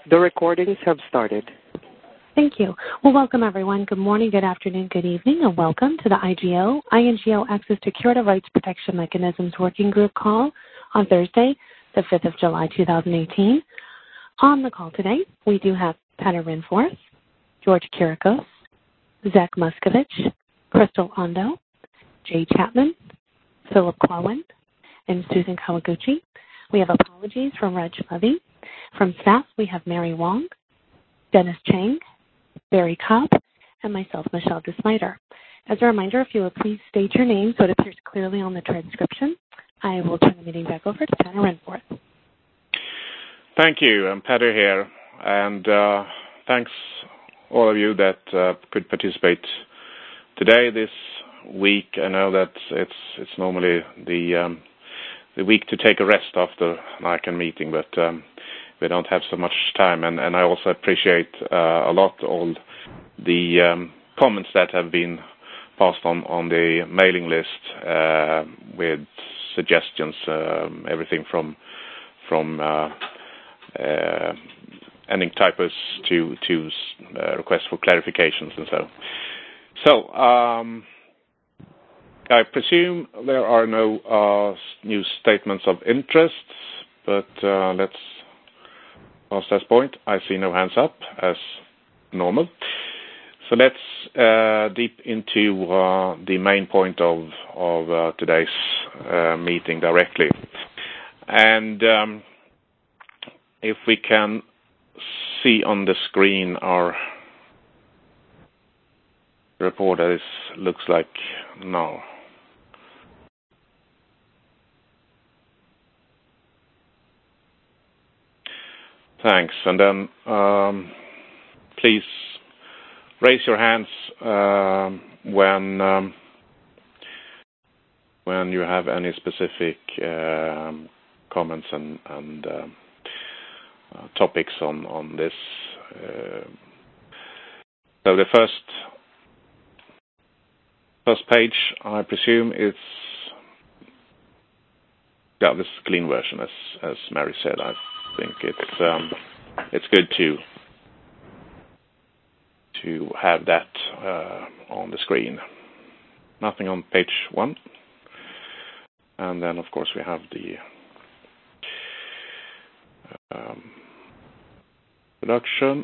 The recordings have started. Thank you. Well, welcome, everyone. Good morning, good afternoon, good evening, and welcome to the INGO Access to Curative Rights Protection Mechanisms Working Group call on Thursday, the 5th of July, 2018. On the call today, we do have Petter Rinforth, George Kirikos, Zach Muscovich, Crystal Ondo, Jay Chapman, Philip Quawen, and Susan Kawaguchi. We have apologies from Reg Levy. From staff, we have Mary Wong, Dennis Chang, Barry Cobb, and myself, Michelle DeSnyder. As a reminder, if you would please state your name so it appears clearly on the transcription, I will turn the meeting back over to Petter Rinforth. Thank you. I'm Petter here, and thanks all of you that could participate today, this week. I know that it's normally the week to take a rest after an ICANN meeting, but we don't have so much time, and I also appreciate a lot all the comments that have been passed on the mailing list with suggestions, everything from ending typos to requests for clarifications and so. So I presume there are no new statements of interest, but let's past that point. I see no hands up as normal. So let's deep into the main point of today's meeting directly. And if we can see on the screen our report, as looks like now. Thanks. And then please raise your hands when you have any specific comments and topics on this. So the first page, I presume, is this is a clean version, as Mary said. I think it's good to have that on the screen. Nothing on page 1, and then of course we have the production.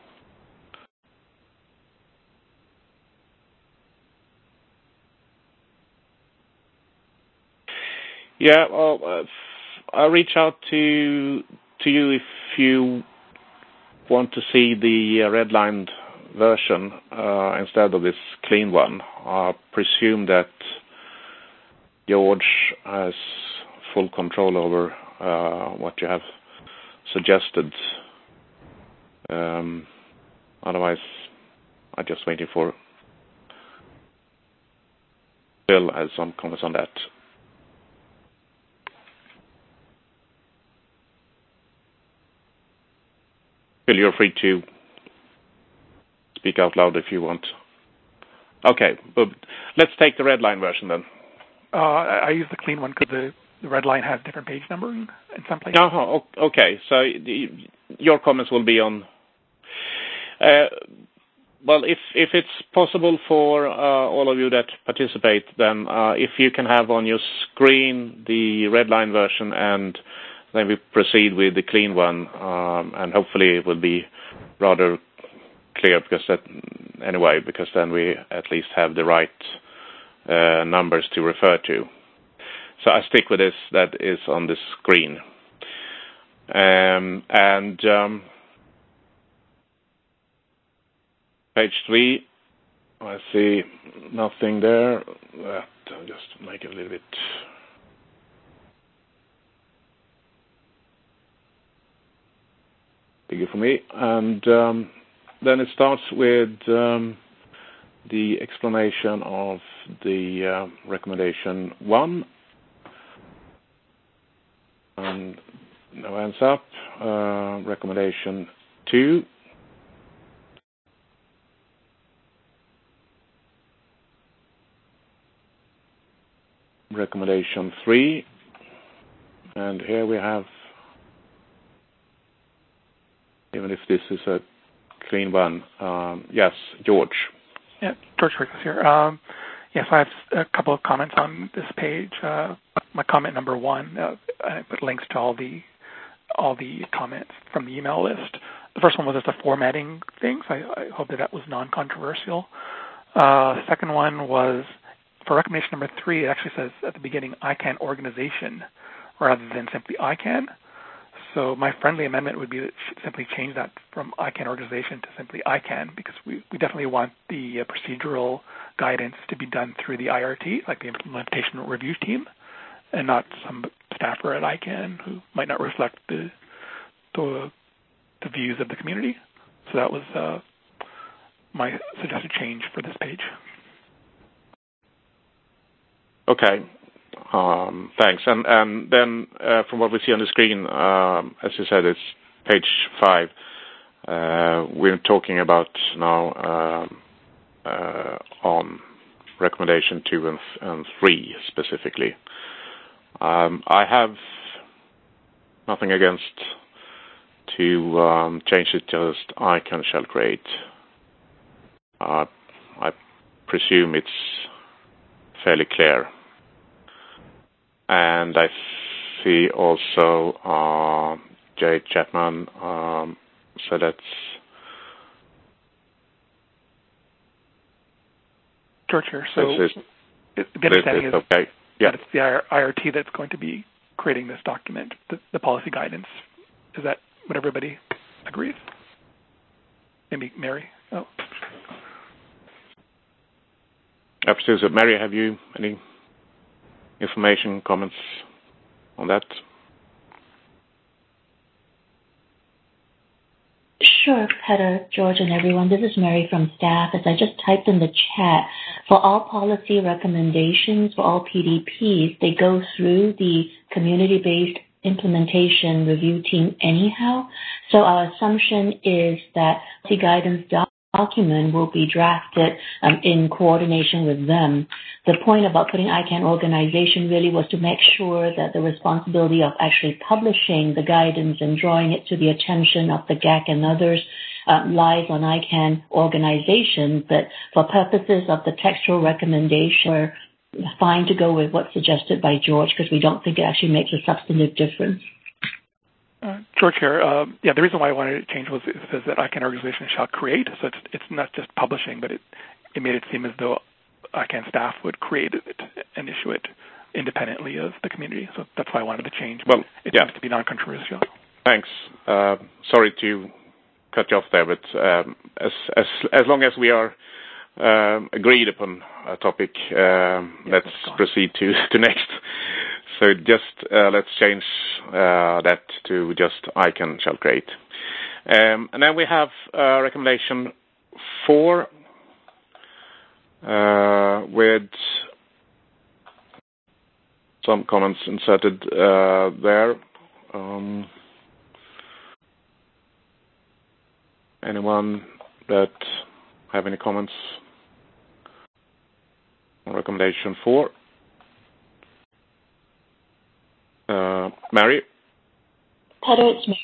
Yeah, well, I'll reach out to you if you want to see the redlined version instead of this clean one. I presume that George has full control over what you have suggested. Otherwise, I'm just waiting for Phil has some comments on that. Phil, you're free to speak out loud if you want. Okay, but let's take the red line version then. I use the clean one because the red line has different page numbering in some places. Okay, so your comments will be on. Well, if it's possible for all of you that participate, then if you can have on your screen the red line version, and then we proceed with the clean one, and hopefully it will be rather clear because then we at least have the right numbers to refer to. So I stick with this that is on the screen. And page 3, I see nothing there. I'll just make it a little bit bigger for me. And then it starts with the explanation of the recommendation 1. And no hands up. Recommendation 2. Recommendation 3. And here we have even if this is a clean one. Yes, George. Yeah, George Rickles here. Yes, I have a couple of comments on this page. My comment number one, I put links to all the comments from the email list. The first one was just a formatting thing, so I hope that was non-controversial. Second one was for recommendation number 3. It actually says at the beginning ICANN organization rather than simply ICANN. So my friendly amendment would be that simply change that from ICANN organization to simply ICANN, because we definitely want the procedural guidance to be done through the IRT, like the implementation review team, and not some staffer at ICANN who might not reflect the views of the community. So that was my suggested change for this page. Okay. Thanks. And then from what we see on the screen, as you said, it's page 5. We're talking about now on recommendation 2 and 3 specifically. I have nothing against to change it to just ICANN shall create. I presume it's fairly clear. And I see also Jay Chapman said that's George here. So the understanding is okay. Yeah. that it's the IRT that's going to be creating this document, the policy guidance. Is that what everybody agrees? Maybe Mary? Oh. Absolutely. Mary, have you any information, comments on that? Sure, Peter, George, and everyone. This is Mary from staff. As I just typed in the chat, for all policy recommendations, for all PDPs, they go through the community-based implementation review team anyhow. So our assumption is that the guidance document will be drafted in coordination with them. The point about putting ICANN organization really was to make sure that the responsibility of actually publishing the guidance and drawing it to the attention of the GAC and others lies on ICANN organization. But for purposes of the textual recommendation, we're fine to go with what's suggested by George because we don't think it actually makes a substantive difference. George here. The reason why I wanted to change was it says that ICANN organization shall create, so it's not just publishing, but it made it seem as though ICANN staff would create it and issue it independently of the community. So that's why I wanted to change. Well, it seems to be non-controversial. Thanks. Sorry to cut you off there, but as long as we are agreed upon a topic, let's proceed to next. So just let's change that to just ICANN shall create. And then we have recommendation 4 with some comments inserted there. Anyone that have any comments on recommendation 4? Mary? Peter, it's Mary.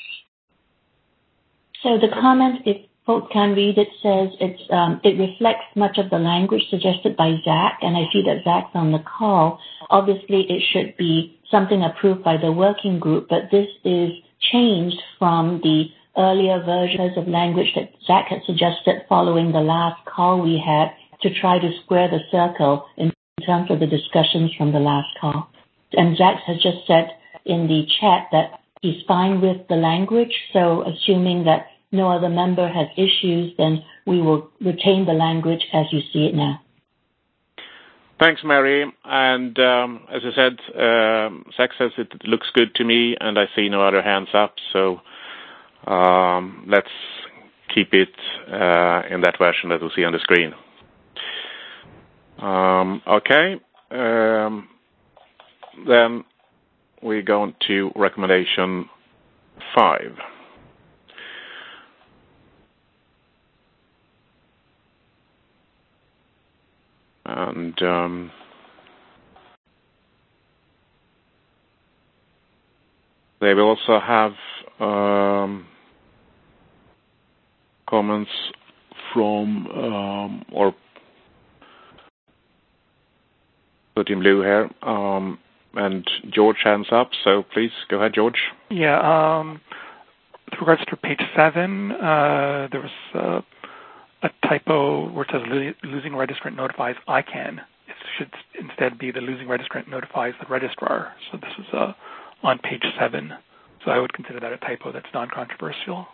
So the comment, if folks can read it, says it reflects much of the language suggested by Zach, and I see that Zach's on the call. Obviously, it should be something approved by the working group, but this is changed from the earlier versions of language that Zach had suggested following the last call we had to try to square the circle in terms of the discussions from the last call. And Zach has just said in the chat that he's fine with the language, so assuming that no other member has issues, then we will retain the language as you see it now. Thanks, Mary. And as I said, Zach says it looks good to me, and I see no other hands up, so let's keep it in that version that we see on the screen. Okay. Then we go on to recommendation 5. And they will also have comments from, or put in blue here, and George hands up, so please go ahead, George. Yeah, with regards to page 7, there was a typo where it says losing registrant notifies ICANN. It should instead be the losing registrant notifies the registrar. So this is on page 7. So I would consider that a typo that's non-controversial.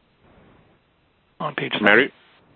On page 7. Mary?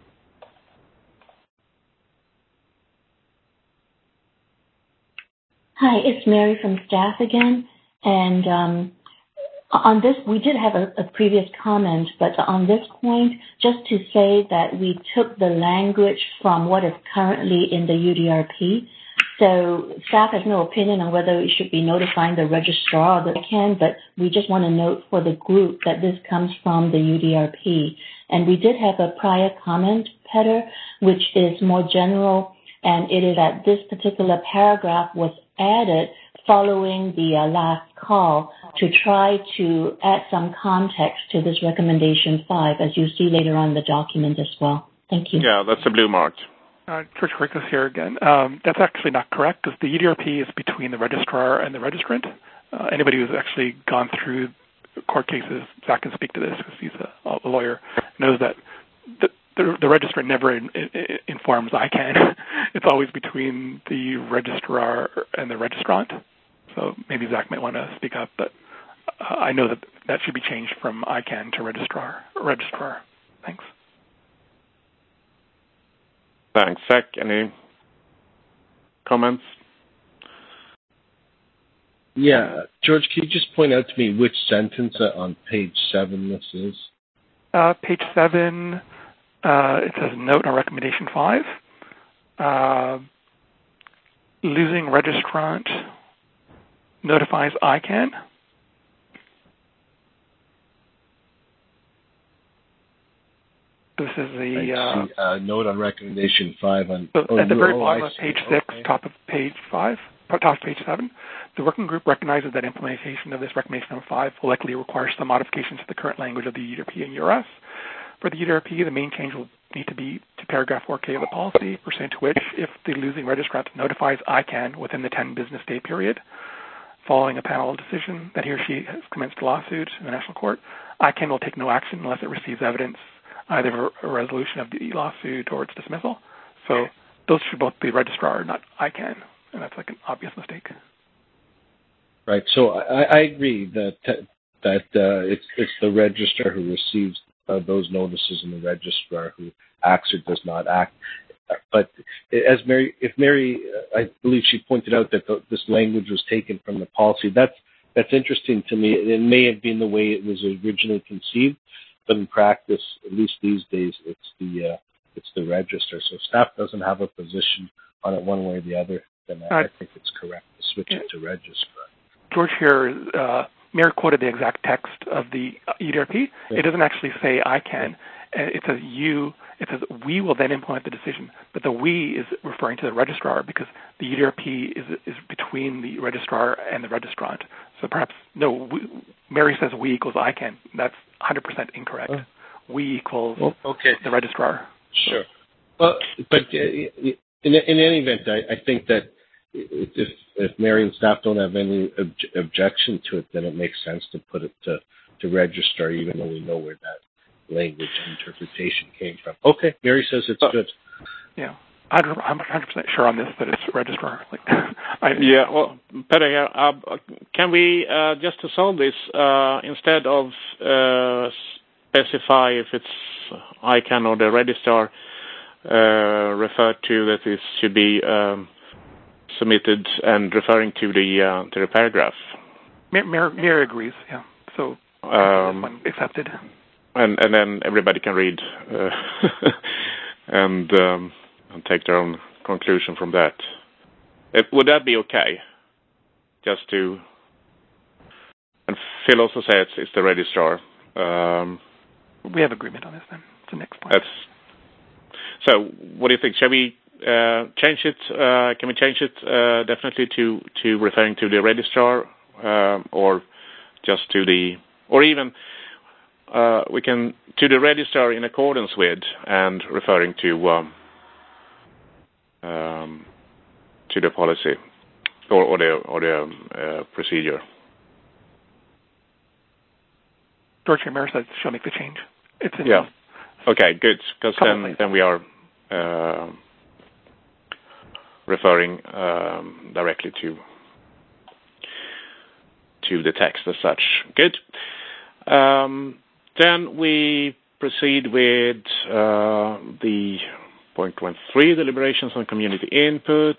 Hi, it's Mary from staff again. And on this, we did have a previous comment, but on this point, just to say that we took the language from what is currently in the UDRP. So staff has no opinion on whether it should be notifying the registrar or the ICANN, but we just want to note for the group that this comes from the UDRP. And we did have a prior comment, Petter, which is more general, and it is that this particular paragraph was added following the last call to try to add some context to this recommendation 5, as you see later on in the document as well. Thank you. Yeah, that's a blue mark. George Horikos here again. That's actually not correct, because the UDRP is between the registrar and the registrant. Anybody who's actually gone through court cases, Zach can speak to this because he's a lawyer, knows that the registrant never informs ICANN. It's always between the registrar and the registrant. So maybe Zach might want to speak up, but I know that should be changed from ICANN to registrar. Thanks. Thanks. Zach, any comments? Yeah. George, can you just point out to me which sentence on page 7 this is? Page 7, it says note on recommendation 5. Losing registrant notifies ICANN. This is the note on recommendation 5 on. At the very bottom of page 6, okay. Top of page 5, top of page 7. The working group recognizes that implementation of this recommendation number 5 will likely require some modifications to the current language of the UDRP and URS. For the UDRP, the main change will need to be to paragraph 4K of the policy, pursuant to which, if the losing registrant notifies ICANN within the 10 business day period, following a panel decision that he or she has commenced a lawsuit in the national court, ICANN will take no action unless it receives evidence, either a resolution of the lawsuit or its dismissal. So those should both be registrar, not ICANN, and that's like an obvious mistake. Right. So I agree that it's the registrar who receives those notices and the registrar who acts or does not act. But as if Mary, I believe she pointed out that this language was taken from the policy. That's interesting to me. It may have been the way it was originally conceived, but in practice, at least these days, it's the registrar. So staff doesn't have a position on it one way or the other. Then I think it's correct to switch it to registrar. George here, Mary quoted the exact text of the UDRP. Yeah. It doesn't actually say ICANN. It says it says we will then implement the decision. But the we is referring to the registrar because the UDRP is between the registrar and the registrant. So perhaps, Mary says we equals ICANN. That's 100% incorrect. We equals the registrar. Sure. Well, but in any event, I think that if Mary and staff don't have any objection to it, then it makes sense to put it to registrar, even though we know where that language interpretation came from. Okay, Mary says it's good. Yeah, I'm 100% sure on this that it's registrar. Yeah, well, Petter, can we, just to solve this, instead of specify if it's ICANN or the registrar, refer to that this should be submitted and referring to the paragraph? Mary agrees, yeah. So accepted. And then everybody can read and take their own conclusion from that. Would that be okay? Just to, and Phil also says it's the registrar. We have agreement on this then. It's the next point. So what do you think? Shall we change it? Can we change it definitely to referring to the registrar, or just to the, or even we can to the register in accordance with and referring to the policy or the procedure. George Mary says she'll make the change. It's in yeah. Okay, good. Because then we are referring directly to the text as such. Good. Then we proceed with the point 1.3, deliberations on community input.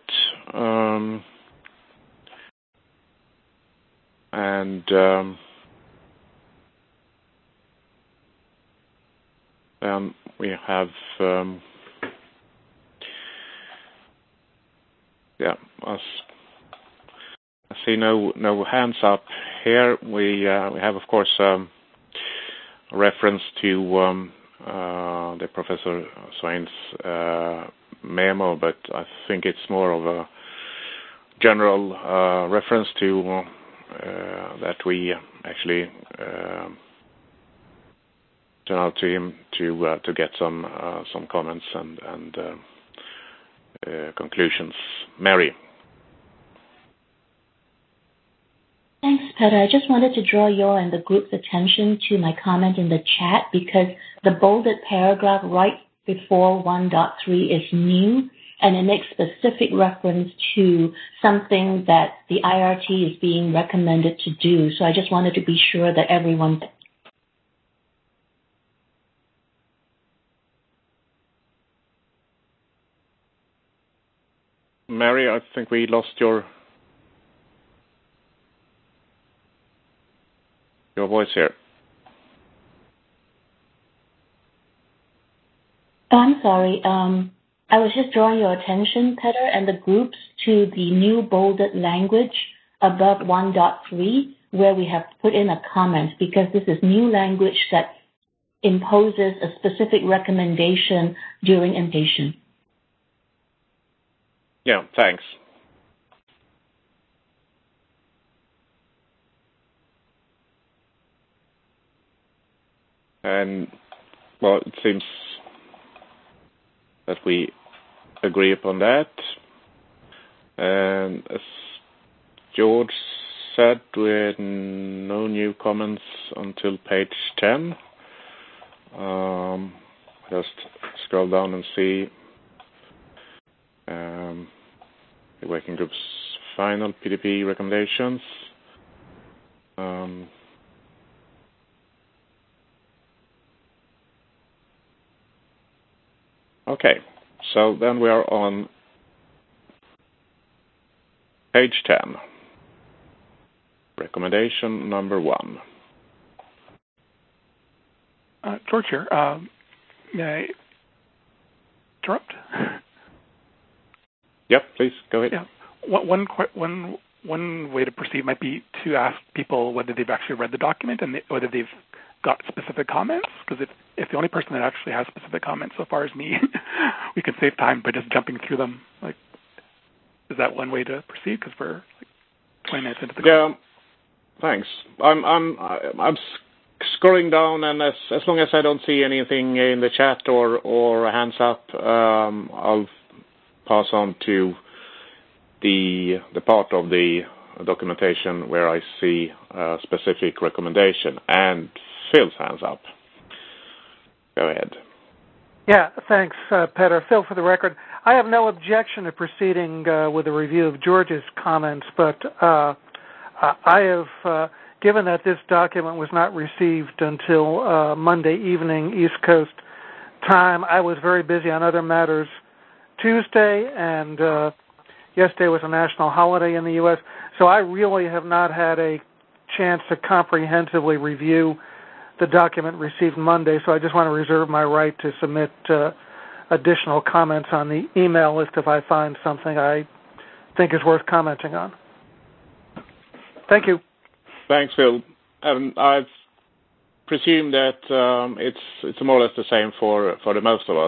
We have, I see no hands up here. We have, of course, a reference to the Professor Swain's memo, but I think it's more of a general reference to that we actually turn out to him to get some comments and conclusions. Mary. Thanks, Peter. I just wanted to draw your and the group's attention to my comment in the chat because the bolded paragraph right before 1.3 is new and it makes specific reference to something that the IRT is being recommended to do. So I just wanted to be sure that everyone... Mary, I think we lost your voice here. Oh, I'm sorry. I was just drawing your attention, Peter, and the groups to the new bolded language above 1.3, where we have put in a comment, because this is new language that imposes a specific recommendation during inpatient. Yeah, thanks. And, well, it seems that we agree upon that. And as George said, we had no new comments until page 10. Just scroll down and see the working group's final PDP recommendations. Okay, so then we are on page 10. Recommendation number 1. George here. May I interrupt? Yep, please, go ahead. Yeah. One way to proceed might be to ask people whether they've actually read the document and whether they've got specific comments, because if the only person that actually has specific comments so far is me, we can save time by just jumping through them. Like, is that one way to proceed? Because we're like 20 minutes into the call. Yeah, thanks. I'm scrolling down, and as long as I don't see anything in the chat or hands up, I'll pass on to the part of the documentation where I see a specific recommendation, and Phil's hands up. Go ahead. Yeah, thanks, Peter. Phil, for the record, I have no objection to proceeding with a review of George's comments, but I have, given that this document was not received until Monday evening East Coast time, I was very busy on other matters Tuesday, and yesterday was a national holiday in the U.S., so I really have not had a chance to comprehensively review the document received Monday, so I just want to reserve my right to submit additional comments on the email list if I find something I think is worth commenting on. Thank you. Thanks, Phil. I've presumed that it's more or less the same for the most of us,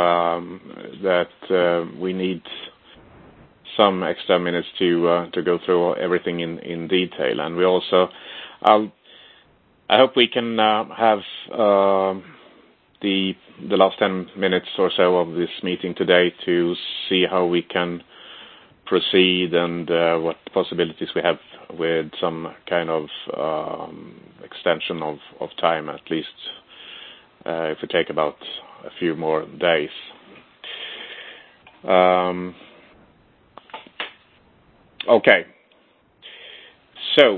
that we need some extra minutes to go through everything in detail, and we also, I'll I hope we can have the last 10 minutes or so of this meeting today to see how we can proceed and what possibilities we have with some kind of extension of time, at least if we take about a few more days. Okay. So,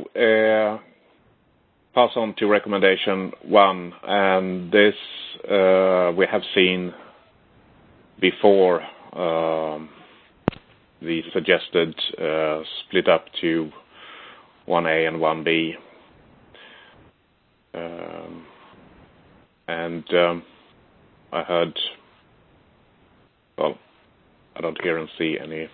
pass on to recommendation 1, and this we have seen before the suggested split up to 1A and 1B. And I heard, well, I don't hear and see any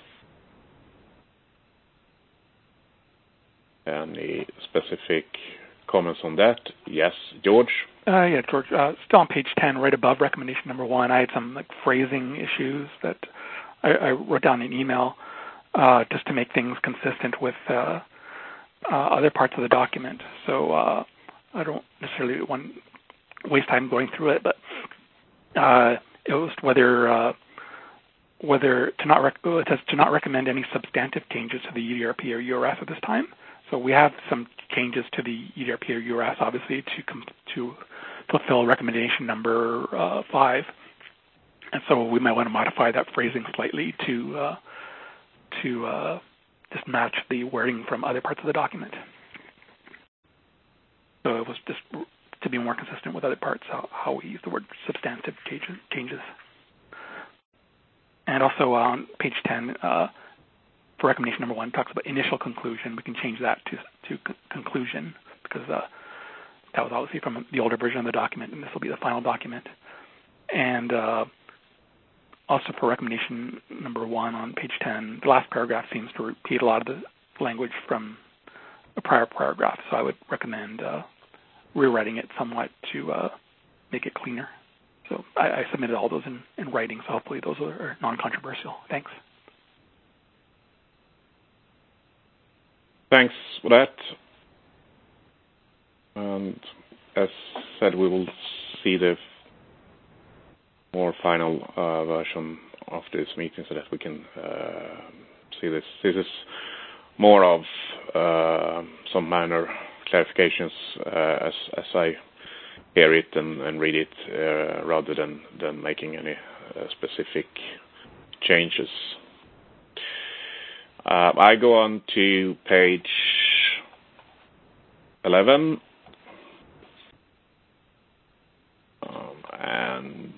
specific comments on that. Yes, George? Yeah, George. Still on page 10, right above recommendation number 1, I had some phrasing issues that I wrote down in an email just to make things consistent with other parts of the document. So I don't necessarily want to waste time going through it, but it was whether it says to not recommend any substantive changes to the UDRP or URS at this time. So we have some changes to the UDRP or URS, obviously, to fulfill recommendation number 5. And so we might want to modify that phrasing slightly to just match the wording from other parts of the document. So it was just to be more consistent with other parts, how we use the word substantive changes. And also on page 10, for recommendation number 1, talks about initial conclusion. We can change that to conclusion because that was obviously from the older version of the document, and this will be the final document. And also for recommendation number 1 on page 10, the last paragraph seems to repeat a lot of the language from a prior paragraph, so I would recommend rewriting it somewhat to make it cleaner. So I submitted all those in writing, so hopefully those are non-controversial. Thanks. Thanks for that. And as said, we will see the more final version of this meeting so that we can see this. This is more of some minor clarifications as I hear it and read it rather than making any specific changes. I go on to page 11, and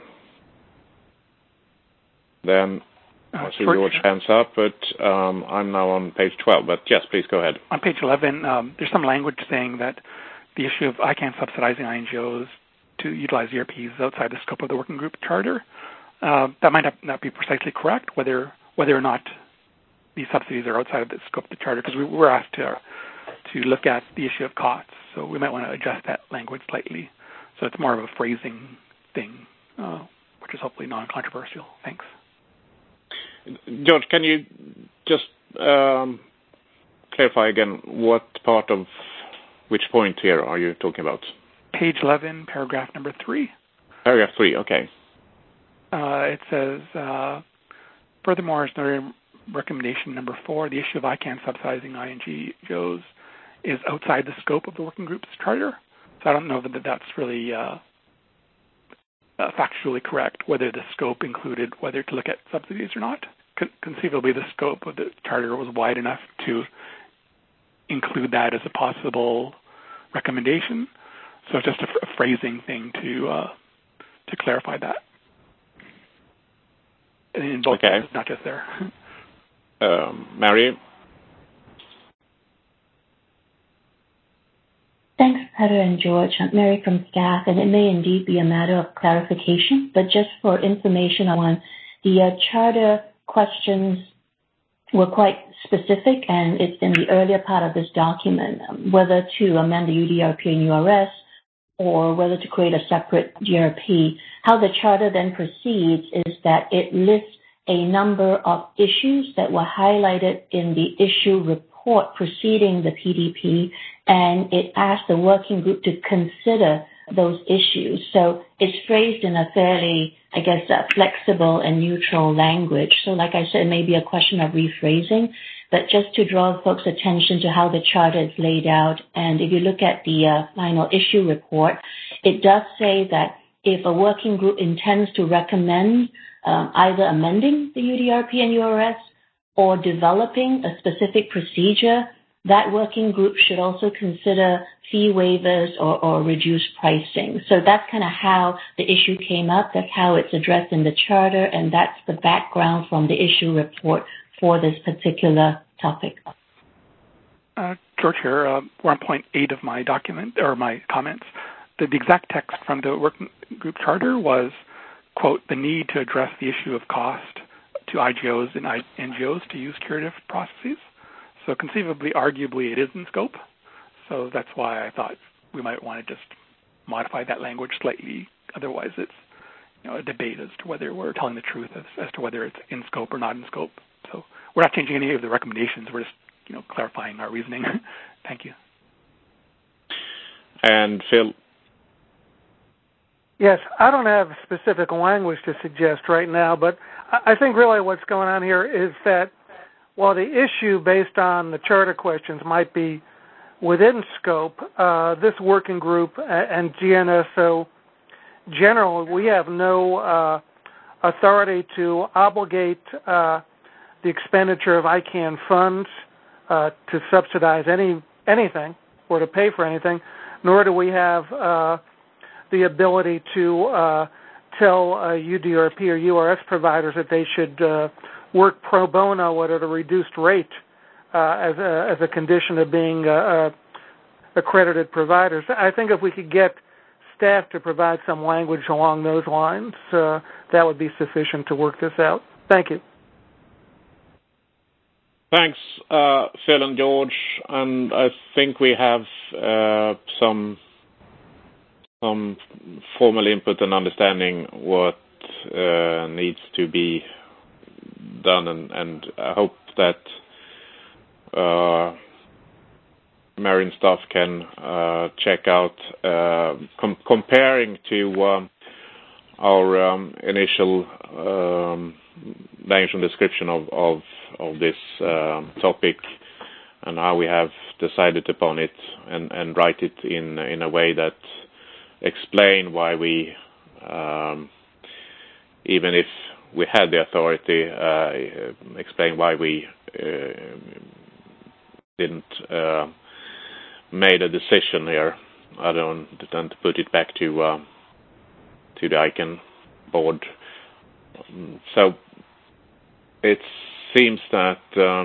then I see George hands up, but I'm now on page 12. But yes, please go ahead. On page 11, there's some language saying that the issue of ICANN subsidizing INGOs to utilize ERPs outside the scope of the working group charter. That might not be precisely correct, whether or not these subsidies are outside of the scope of the charter, because we were asked to look at the issue of costs. So we might want to adjust that language slightly. So it's more of a phrasing thing, which is hopefully non-controversial. Thanks. George, can you just clarify again what part of which point here are you talking about? Page 11, paragraph number 3. Paragraph 3, okay. It says, furthermore, as noted in recommendation number 4, the issue of ICANN subsidizing INGOs is outside the scope of the working group's charter. So I don't know that that's really factually correct, whether the scope included whether to look at subsidies or not. Conceivably, the scope of the charter was wide enough to include that as a possible recommendation. So it's just a phrasing thing to clarify that. In both cases, not just there. Mary? Thanks, Peter and George. I'm Mary from staff, and it may indeed be a matter of clarification, but just for information on the charter questions were quite specific, and it's in the earlier part of this document, whether to amend the UDRP and URS or whether to create a separate GRP. How the charter then proceeds is that it lists a number of issues that were highlighted in the issue report report preceding the PDP, and it asked the working group to consider those issues. So it's phrased in a fairly, I guess, flexible and neutral language. So like I said, it may be a question of rephrasing, but just to draw folks' attention to how the charter is laid out. And if you look at the final issue report, it does say that if a working group intends to recommend either amending the UDRP and URS or developing a specific procedure, that working group should also consider fee waivers or reduced pricing. So that's kind of how the issue came up. That's how it's addressed in the charter, and that's the background from the issue report for this particular topic. George here. We're on point 8 of my document, or my comments. The exact text from the working group charter was, quote, the need to address the issue of cost to IGOs and NGOs to use curative processes. So conceivably, arguably, it is in scope. So that's why I thought we might want to just modify that language slightly. Otherwise, it's a debate as to whether we're telling the truth as to whether it's in scope or not in scope. So we're not changing any of the recommendations. We're just clarifying our reasoning. Thank you. And Phil. Yes, I don't have specific language to suggest right now, but I think really what's going on here is that while the issue based on the charter questions might be within scope, this working group and GNSO general, we have no authority to obligate the expenditure of ICANN funds to subsidize anything or to pay for anything, nor do we have the ability to tell UDRP or URS providers that they should work pro bono at a reduced rate as a condition of being accredited providers. I think if we could get staff to provide some language along those lines, that would be sufficient to work this out. Thank you. Thanks, Phil and George. And I think we have some formal input and understanding what needs to be done, and I hope that Marine staff can check out comparing to our initial language and description of this topic and how we have decided upon it, and write it in a way that explain why we, even if we had the authority, explain why we didn't made a decision here. I don't put it back to the ICANN board. So it seems that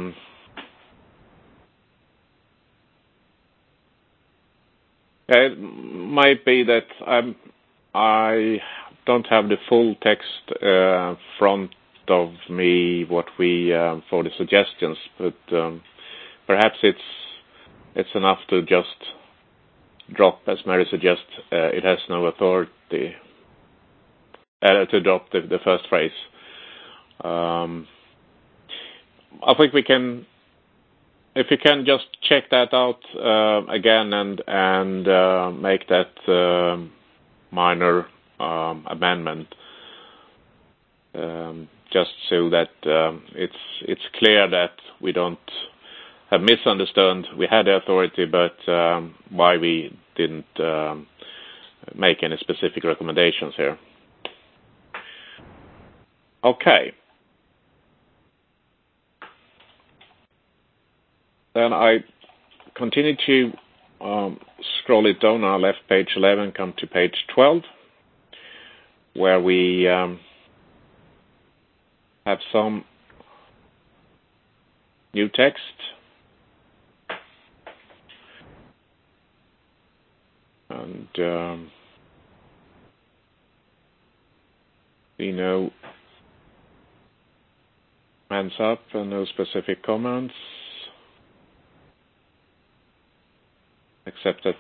it might be that I don't have the full text front of me what we for the suggestions, but perhaps it's enough to just drop, as Mary suggests, it has no authority to drop the first phrase. I think we can, if you can just check that out again and make that minor amendment, just so that it's clear that we don't have misunderstood. We had the authority, but why we didn't make any specific recommendations here. Okay. Then I continue to scroll it down. I left page 11, come to page 12, where we have some new text. And we know hands up and no specific comments, except that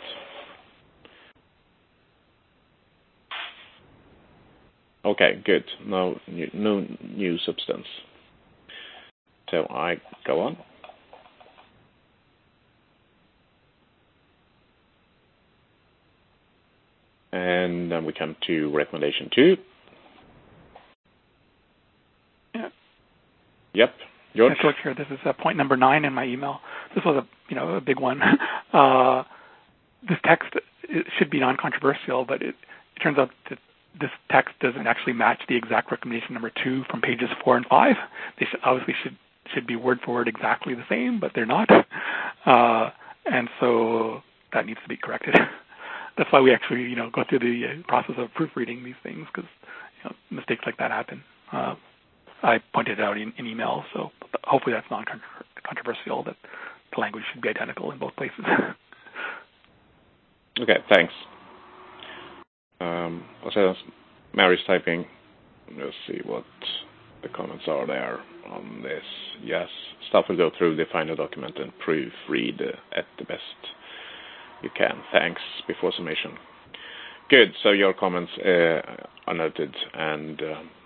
okay, good. No new substance. So I go on. And then we come to recommendation 2. Yeah. Yep. George? George here. This is point number 9 in my email. This was a big one. This text should be non-controversial, but it turns out that this text doesn't actually match the exact recommendation number 2 from pages 4 and 5. They obviously should be word for word exactly the same, but they're not. And so that needs to be corrected. That's why we actually, go through the process of proofreading these things, because mistakes like that happen. I pointed it out in email, so hopefully that's non-controversial, that the language should be identical in both places. Okay, thanks. Also, Mary's typing. Let's see what the comments are there on this. Yes, staff will go through the final document and proofread at the best you can. Thanks before submission. Good, so your comments are noted, and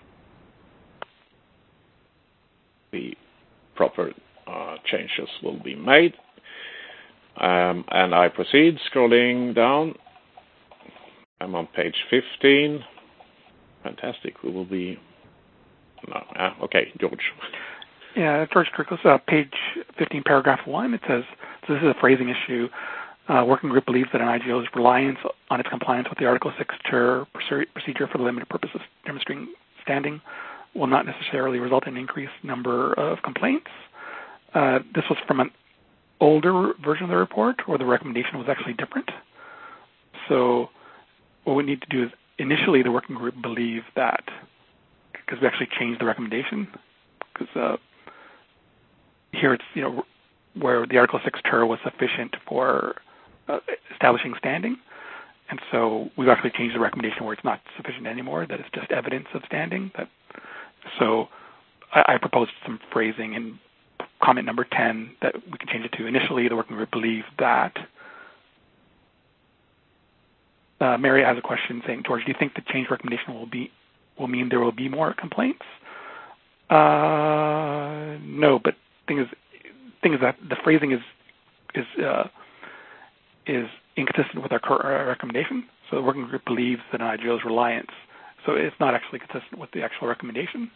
the proper changes will be made. And I proceed, scrolling down. I'm on page 15. Fantastic. We will be... okay, George. Yeah, George Kirkos, page 15, paragraph 1. It says, so this is a phrasing issue. Working group believes that an IGO's reliance on its compliance with the Article 6 TER procedure for the limited purpose of demonstrating standing will not necessarily result in an increased number of complaints. This was from an older version of the report, or the recommendation was actually different. So what we need to do is, initially the working group believed that, because we actually changed the recommendation, because here it's, where the Article 6 TER was sufficient for establishing standing. And so we've actually changed the recommendation where it's not sufficient anymore, that it's just evidence of standing. So I proposed some phrasing in comment number 10 that we can change it to. Initially, the working group believed that. Mary has a question saying, George, do you think the change recommendation will mean there will be more complaints? No, but thing is that the phrasing is inconsistent with our current recommendation. So the working group believes that an IGO's reliance, so it's not actually consistent with the actual recommendation.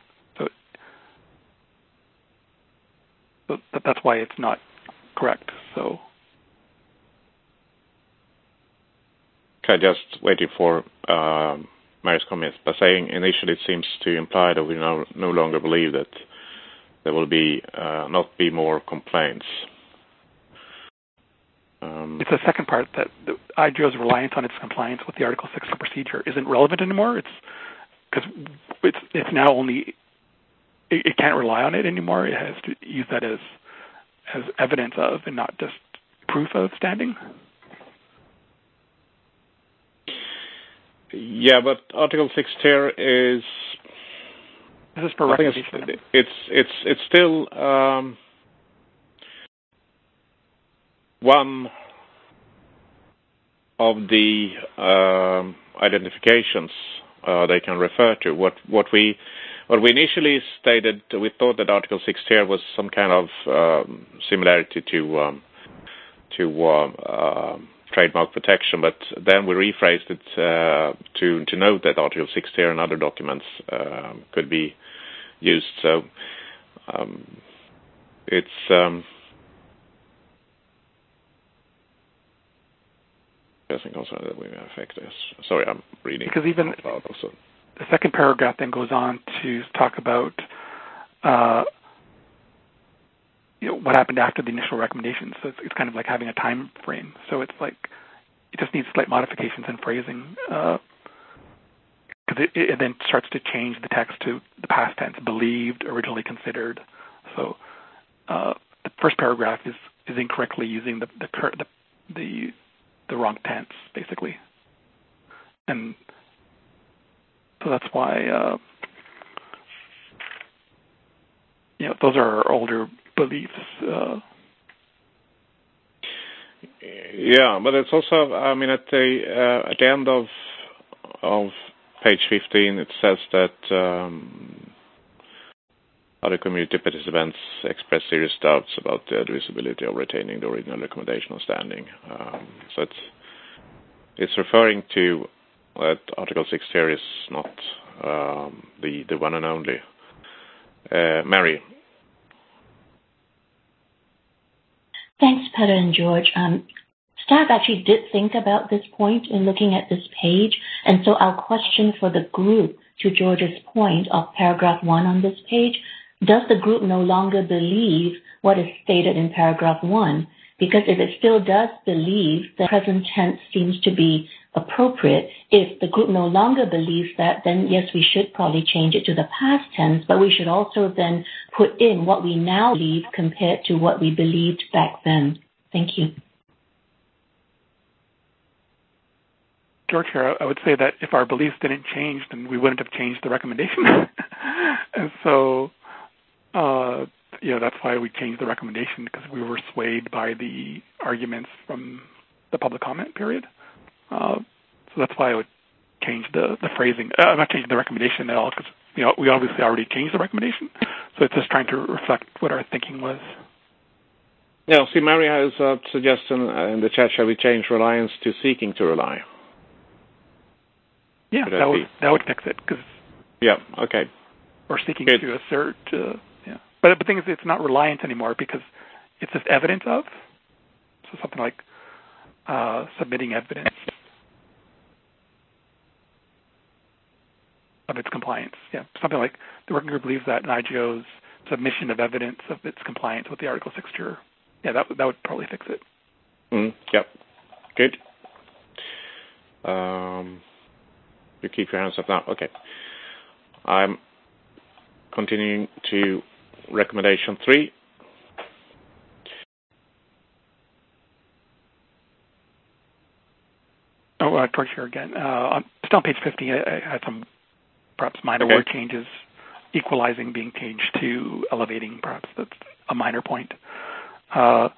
So that's why it's not correct. So. Okay, just waiting for Mary's comments. By saying initially it seems to imply that we no longer believe that there will be not be more complaints. It's the second part, that the IGO's reliance on its compliance with the Article 6 procedure isn't relevant anymore. It's because it's now only, it can't rely on it anymore. It has to use that as evidence of, and not just proof of standing. Yeah, but Article 6 TER is... This is for recognition. It's still one of the identifications they can refer to. What we initially stated, we thought that Article 6 TER was some kind of similarity to trademark protection, but then we rephrased it to note that Article 6 TER and other documents could be used. So it's concern that we may affect this. Sorry, I'm reading. Because even the second paragraph then goes on to talk about what happened after the initial recommendation. So it's kind of like having a time frame. So it's like it just needs slight modifications in phrasing, because it then starts to change the text to the past tense: believed, originally considered. So the first paragraph is incorrectly using the wrong tense, basically, and so that's why those are our older beliefs. Yeah, but it's also, I mean, at the end of page 15, it says that other community participants express serious doubts about the admissibility of retaining the original recommendation on standing. So it's referring to that Article 6 here is not the one and only. Mary. Thanks, Peter and George. Staff actually did think about this point in looking at this page, and so our question for the group, to George's point of paragraph 1 on this page, does the group no longer believe what is stated in paragraph 1? Because if it still does believe, the present tense seems to be appropriate. If the group no longer believes that, then yes, we should probably change it to the past tense, but we should also then put in what we now believe compared to what we believed back then. Thank you. George here, I would say that if our beliefs didn't change, then we wouldn't have changed the recommendation. And so, that's why we changed the recommendation, because we were swayed by the arguments from the public comment period. So that's why I would change the phrasing. I'm not changing the recommendation at all, because we obviously already changed the recommendation. So it's just trying to reflect what our thinking was. Yeah, see, Mary has a suggestion in the chat. Shall we change reliance to seeking to rely? Yeah, that would fix it. Yeah, okay. Or seeking to assert. But the thing is, it's not reliance anymore, because it's just evidence of. So something like submitting evidence of its compliance. Yeah, something like the working group believes that an IGO's submission of evidence of its compliance with the Article 6 juror. Yeah, that would probably fix it. Yep. Good. You keep your hands up now. Okay. I'm continuing to recommendation 3. George here again. Still on page 50, I had some perhaps minor word changes, equalizing being changed to elevating, perhaps that's a minor point. For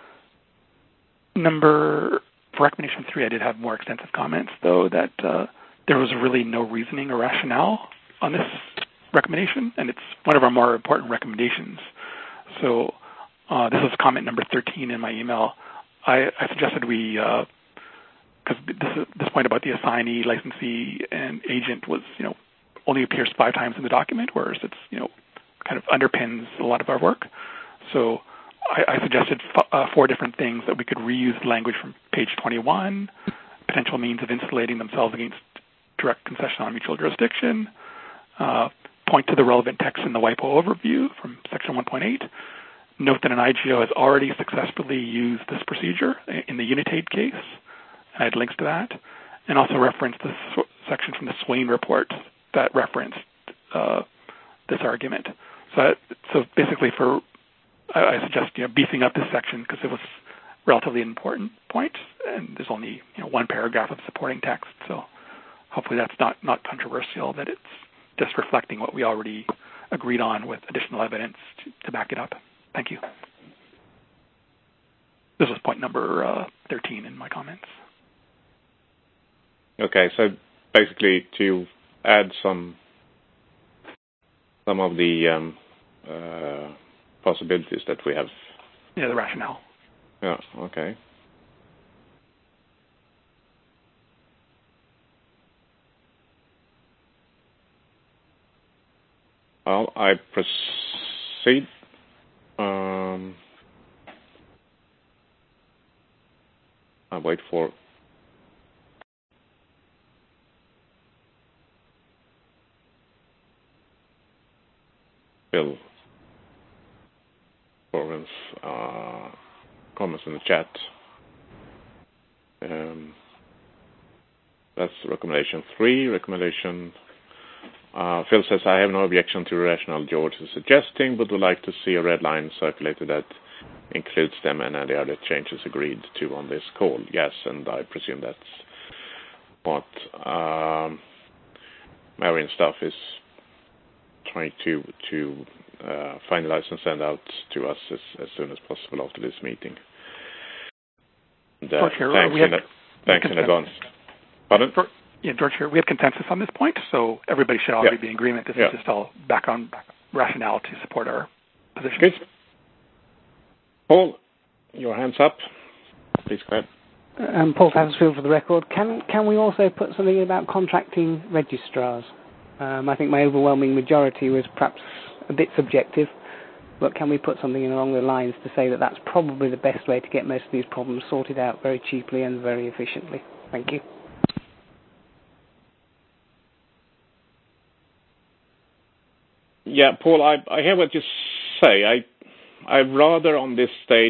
recommendation 3, I did have more extensive comments, though, that there was really no reasoning or rationale on this recommendation, and it's one of our more important recommendations. So this is comment number 13 in my email. I suggested we, because this point about the assignee, licensee, and agent was, only appears 5 times in the document, whereas it's, kind of underpins a lot of our work. So I suggested 4 different things that we could reuse the language from page 21, potential means of insulating themselves against direct concession on mutual jurisdiction, point to the relevant text in the WIPO overview from section 1.8, note that an IGO has already successfully used this procedure in the Unitate case, and I had links to that, and also reference this section from the Swain report that referenced this argument. So basically I suggest beefing up this section, because it was relatively important point, and there's only 1 paragraph of supporting text, so hopefully that's not controversial, that it's just reflecting what we already agreed on with additional evidence to back it up. Thank you. This was point number 13 in my comments. Okay, so basically to add some of the possibilities that we have. Yeah, the rationale. Yeah, okay. Well, I proceed. I wait for Bill Corwin's comments in the chat. That's recommendation 3. Recommendation Phil says, I have no objection to the rationale George is suggesting, but would like to see a red line circulated that includes them and any other changes agreed to on this call. Yes, and I presume that's what Marion staff is trying to finalize and send out to us as soon as possible after this meeting. George, thanks in advance. Pardon? George, here, we have consensus on this point, so everybody should already be in agreement. This is just all background rationale to support our position. Good. Paul, your hands up. Please go ahead. Paul Tattersfield for the record. Can we also put something about contracting registrars? I think my overwhelming majority was perhaps a bit subjective, but can we put something along the lines to say that that's probably the best way to get most of these problems sorted out very cheaply and very efficiently? Thank you. Yeah, Paul, I hear what you say. I'd rather on this stage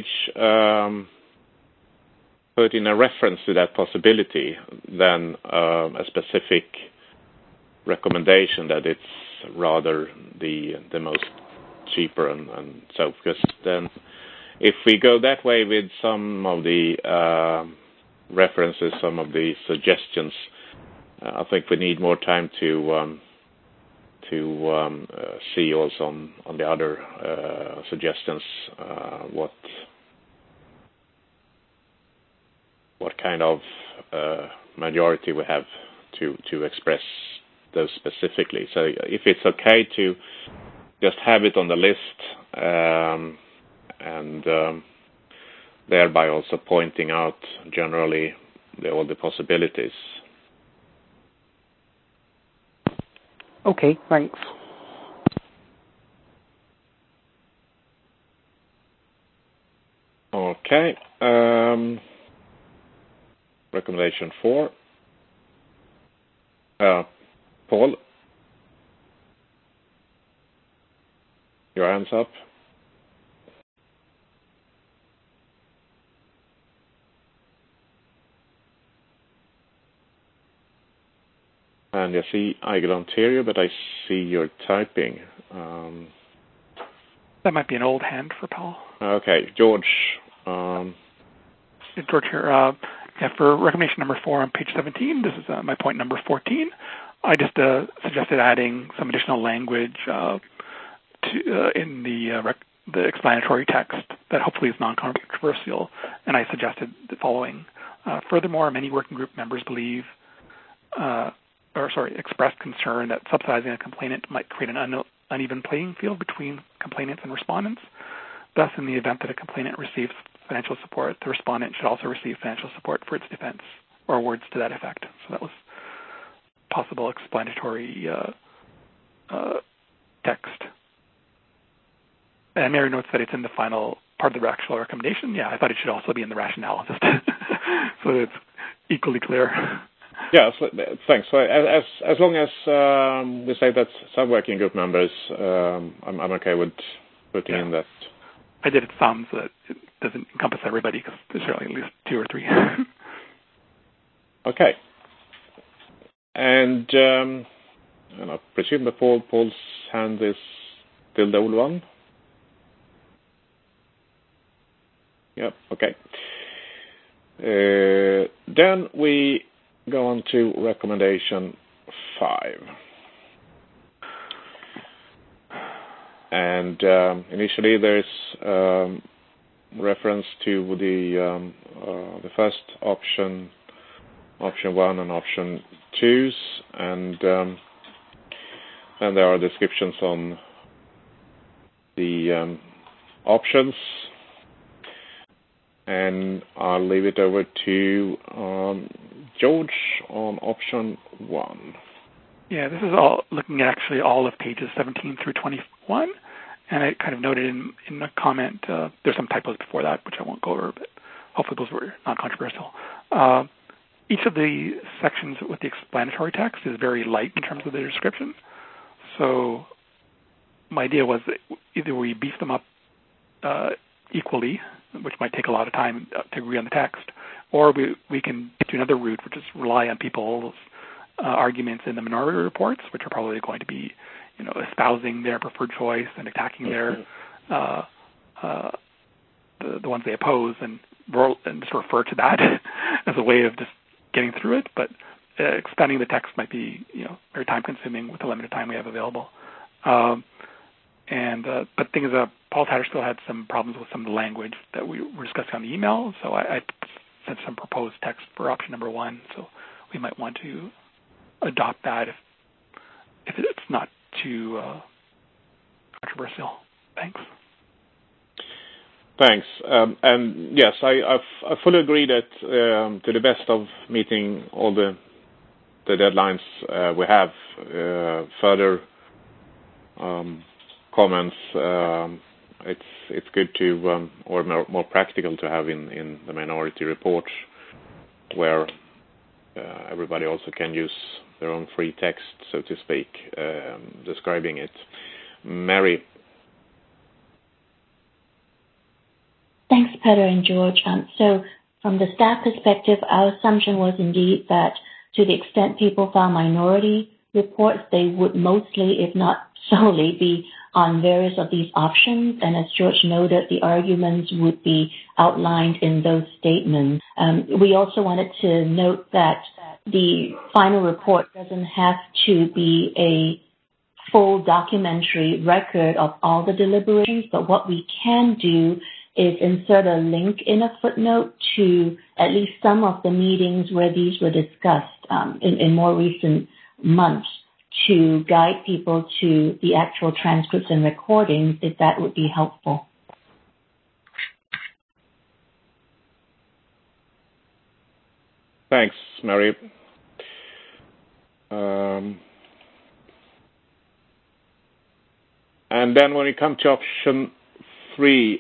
put in a reference to that possibility than a specific recommendation that it's rather the most cheaper and so, because then if we go that way with some of the references, some of the suggestions, I think we need more time to see also on the other suggestions what kind of majority we have to express those specifically. So if it's okay to just have it on the list and thereby also pointing out generally all the possibilities. Okay, thanks. Okay. Recommendation 4. Paul, your hands up. And I see Igor Ontario, but I see you're typing. That might be an old hand for Paul. Okay, George. George here. For recommendation number 4 on page 17, this is my point number 14. I just suggested adding some additional language in the explanatory text that hopefully is non-controversial, and I suggested the following. Furthermore, many working group members expressed concern that subsidizing a complainant might create an uneven playing field between complainants and respondents. Thus, in the event that a complainant receives financial support, the respondent should also receive financial support for its defense, or words to that effect. So that was possible explanatory text. And Mary notes that it's in the final part of the actual recommendation. Yeah, I thought it should also be in the rationale, just so that it's equally clear. Yeah, so, thanks. So as long as we say that some working group members, I'm okay with putting in that. I did it some so that it doesn't encompass everybody, because there's certainly at least 2 or 3. Okay. And I presume that Paul's hand is still the old one? Yep, okay. Then we go on to recommendation 5. And initially there's reference to the first option 1 and option 2s, and there are descriptions on the options, and I'll leave it over to George on option 1. Yeah, this is all looking at actually all of pages 17 through 21, and I kind of noted in a comment, there's some typos before that, which I won't go over, but hopefully those were not controversial. Each of the sections with the explanatory text is very light in terms of the description. So my idea was that either we beef them up equally, which might take a lot of time to agree on the text, or we can do another route, which is rely on people's arguments in the minority reports, which are probably going to be, espousing their preferred choice and attacking their the ones they oppose, and just refer to that as a way of just getting through it. But expanding the text might be, very time-consuming with the limited time we have available. But the thing is, Paul Tattersfield had some problems with some of the language that we were discussing on the email, so I sent some proposed text for option number 1. So we might want to adopt that if it's not too controversial. Thanks. Thanks. And yes, I fully agree that to the best of meeting all the deadlines we have, further comments, it's good to or more practical to have in the minority report, where everybody also can use their own free text, so to speak, describing it. Mary. Thanks, Peter and George. So from the staff perspective, our assumption was indeed that to the extent people file minority reports, they would mostly, if not solely, be on various of these options. And as George noted, the arguments would be outlined in those statements. We also wanted to note that the final report doesn't have to be a full documentary record of all the deliberations, but what we can do is insert a link in a footnote to at least some of the meetings where these were discussed in more recent months, to guide people to the actual transcripts and recordings, if that would be helpful. Thanks, Mary. And then when we come to option 3,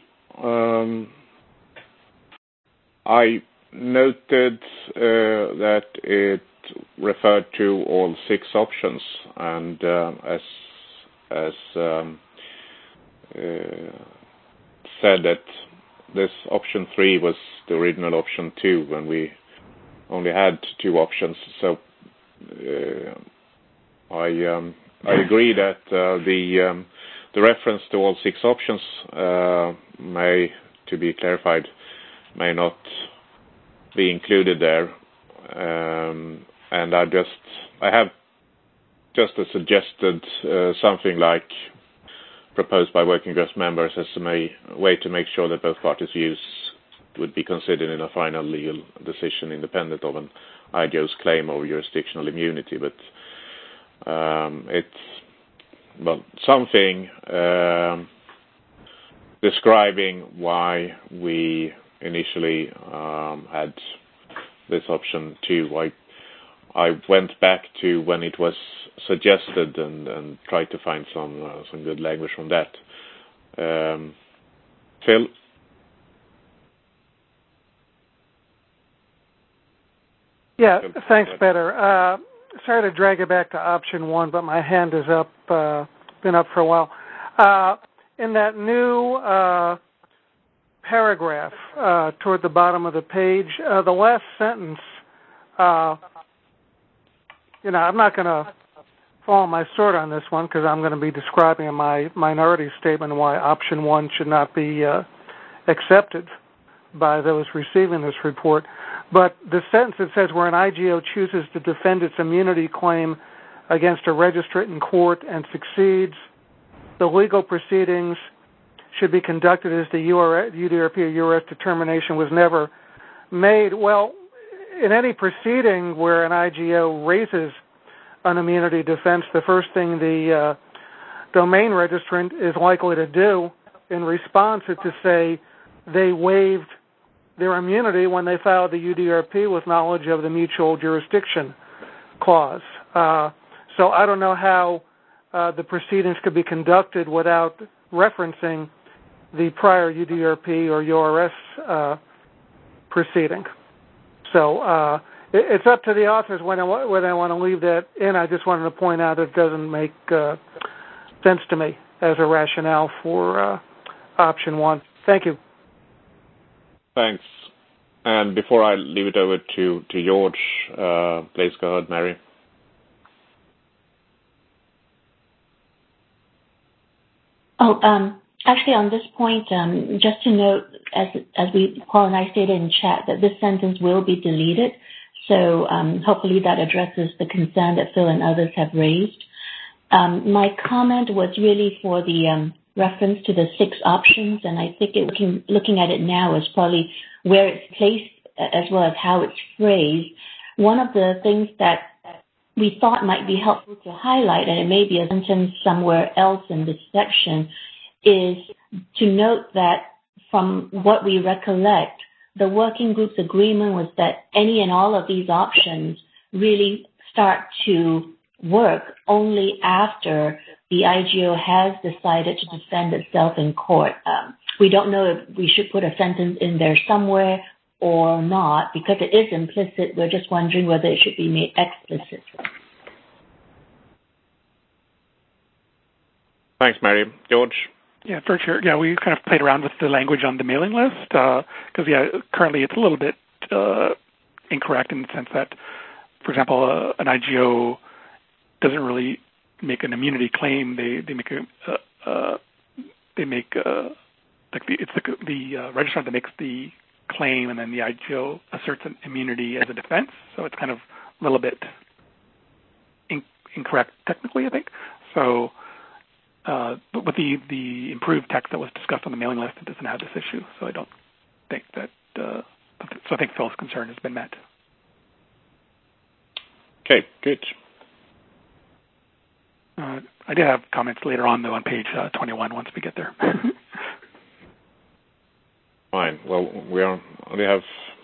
I noted that it referred to all 6 options, and as said that this option 3 was the original option 2 when we only had 2 options. So I agree that the reference to all 6 options may, to be clarified, may not be included there. And I have just suggested something like proposed by working group members as a way to make sure that both parties' views would be considered in a final legal decision independent of an IGO's claim of jurisdictional immunity. But it's something describing why we initially had this option 2. I went back to when it was suggested and tried to find some good language from that. Phil? Yeah, thanks, Peter. Sorry to drag it back to option 1, but my hand is up, been up for a while. In that new paragraph toward the bottom of the page, the last sentence, I'm not going to fall on my sword on this one because I'm going to be describing in my minority statement why option 1 should not be accepted by those receiving this report. But the sentence that says where an IGO chooses to defend its immunity claim against a registrant in court and succeeds, the legal proceedings should be conducted as the UDRP or URS determination was never made. Well, in any proceeding where an IGO raises an immunity defense, the first thing the domain registrant is likely to do in response is to say they waived their immunity when they filed the UDRP with knowledge of the mutual jurisdiction clause. So I don't know how the proceedings could be conducted without referencing the prior UDRP or URS proceeding. So it's up to the authors whether they want to leave that in. I just wanted to point out it doesn't make sense to me as a rationale for option 1. Thank you. Thanks. And before I leave it over to George, please go ahead, Mary. Actually, on this point, just to note, as Paul and I stated in chat, that this sentence will be deleted. So hopefully that addresses the concern that Phil and others have raised. My comment was really for the reference to the 6 options, and I think looking at it now is probably where it's placed as well as how it's phrased. One of the things that we thought might be helpful to highlight, and it may be a sentence somewhere else in this section, is to note that from what we recollect, the working group's agreement was that any and all of these options really start to work only after the IGO has decided to defend itself in court. We don't know if we should put a sentence in there somewhere or not, because it is implicit. We're just wondering whether it should be made explicit. Thanks, Mary. George? Yeah, for sure. Yeah, we kind of played around with the language on the mailing list because, currently it's a little bit incorrect in the sense that, for example, an IGO doesn't really make an immunity claim. They make it's the registrar that makes the claim, and then the IGO asserts an immunity as a defense. So it's kind of a little bit incorrect technically, I think. So. But with the improved text that was discussed on the mailing list, it doesn't have this issue. So I don't think that. So I think Phil's concern has been met. Okay, good. I did have comments later on, though, on page 21 once we get there. Fine. Well, we only have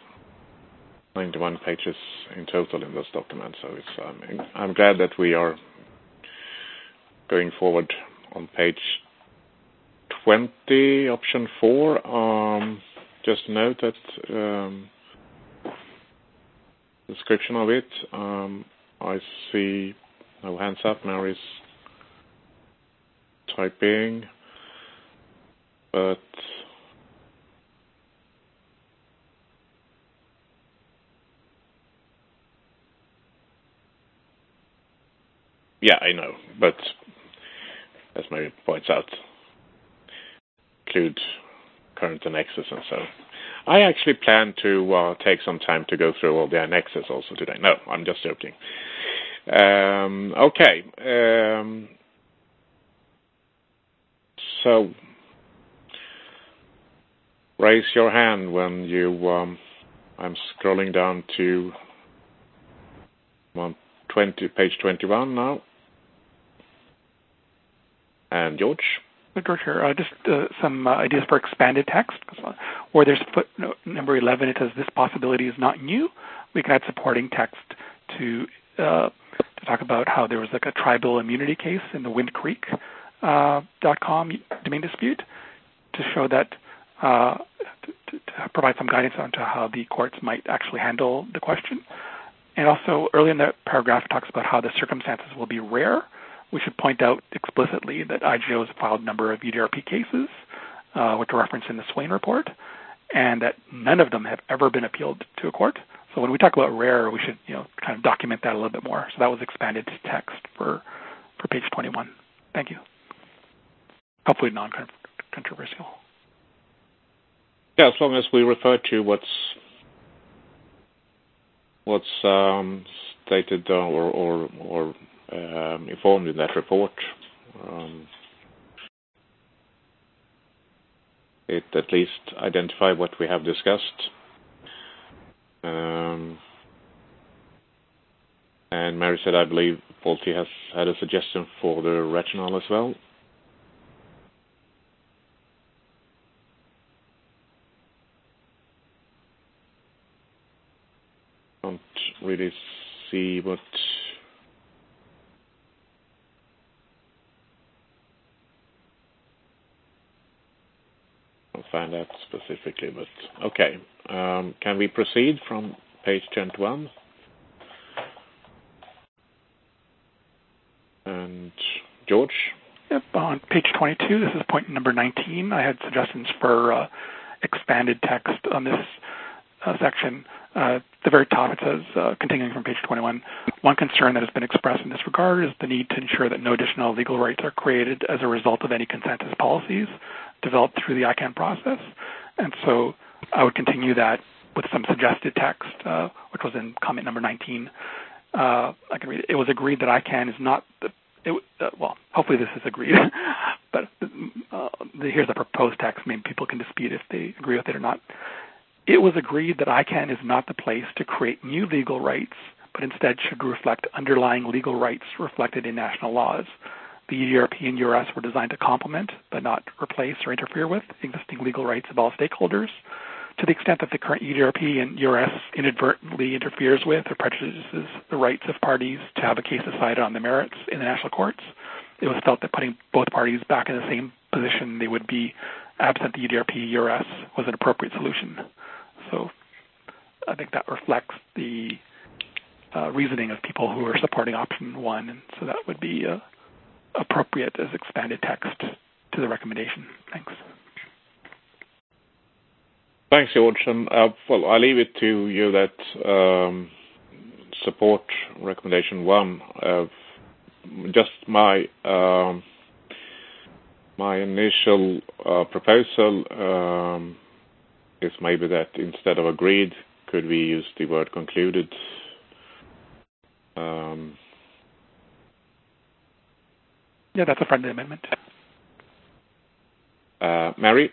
91 pages in total in this document, so I'm glad that we are going forward. On page 20, option 4, just note that description of it, I see no hands up. Mary's typing, but yeah, I know, but as Mary points out, include current annexes and so. I actually plan to take some time to go through all the annexes also today. No, I'm just joking. Okay. So, raise your hand when you, I'm scrolling down to page 21 now. And George? George here. Just some ideas for expanded text. Where there's footnote number 11, it says this possibility is not new. We can add supporting text to talk about how there was like a tribal immunity case in the windcreek.com domain dispute to show that to provide some guidance onto how the courts might actually handle the question. And also early in the paragraph it talks about how the circumstances will be rare. We should point out explicitly that IGO has filed a number of UDRP cases, which are referenced in the Swain report, and that none of them have ever been appealed to a court. So when we talk about rare, we should kind of document that a little bit more. So that was expanded to text for page 21. Thank you. Hopefully non-controversial. Yeah, as long as we refer to what's stated or informed in that report. It at least identify what we have discussed. And Mary said, I believe Paulty has had a suggestion for the rationale as well. Don't really see what... I'll find out specifically, but okay. Can we proceed from page 21? And George? Yep, on page 22, this is point number 19. I had suggestions for expanded text on this section. At the very top it says, continuing from page 21, one concern that has been expressed in this regard is the need to ensure that no additional legal rights are created as a result of any consensus policies developed through the ICANN process. And so I would continue that with some suggested text, which was in comment number 19. I can read it. It was agreed that ICANN is not well, hopefully this is agreed, but here's the proposed text. Maybe people can dispute if they agree with it or not. It was agreed that ICANN is not the place to create new legal rights, but instead should reflect underlying legal rights reflected in national laws. the EDRP and URS were designed to complement, but not replace or interfere with, existing legal rights of all stakeholders. To the extent that the current EDRP and URS inadvertently interferes with or prejudices the rights of parties to have a case decided on the merits in the national courts, it was felt that putting both parties back in the same position they would be absent the EDRP URS was an appropriate solution. So I think that reflects the reasoning of people who are supporting option one, and so that would be appropriate as expanded text to the recommendation. Thanks. Thanks, George. Well, I leave it to you that support recommendation one. Just my initial proposal is maybe that instead of agreed, could we use the word concluded? Yeah, that's a friendly amendment. Mary?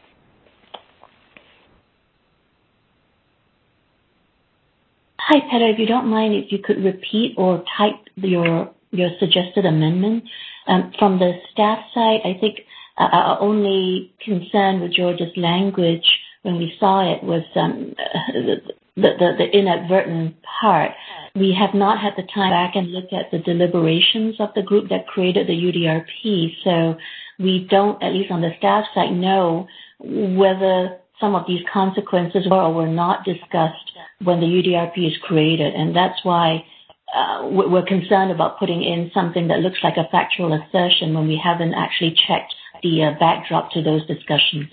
Hi, Peter. If you don't mind, if you could repeat or type your suggested amendment. From the staff side, I think our only concern with George's language when we saw it was the inadvertent part. We have not had the time back and look at the deliberations of the group that created the UDRP, so we don't, at least on the staff side, know whether some of these consequences were or were not discussed when the UDRP is created, and that's why we're concerned about putting in something that looks like a factual assertion when we haven't actually checked the backdrop to those discussions.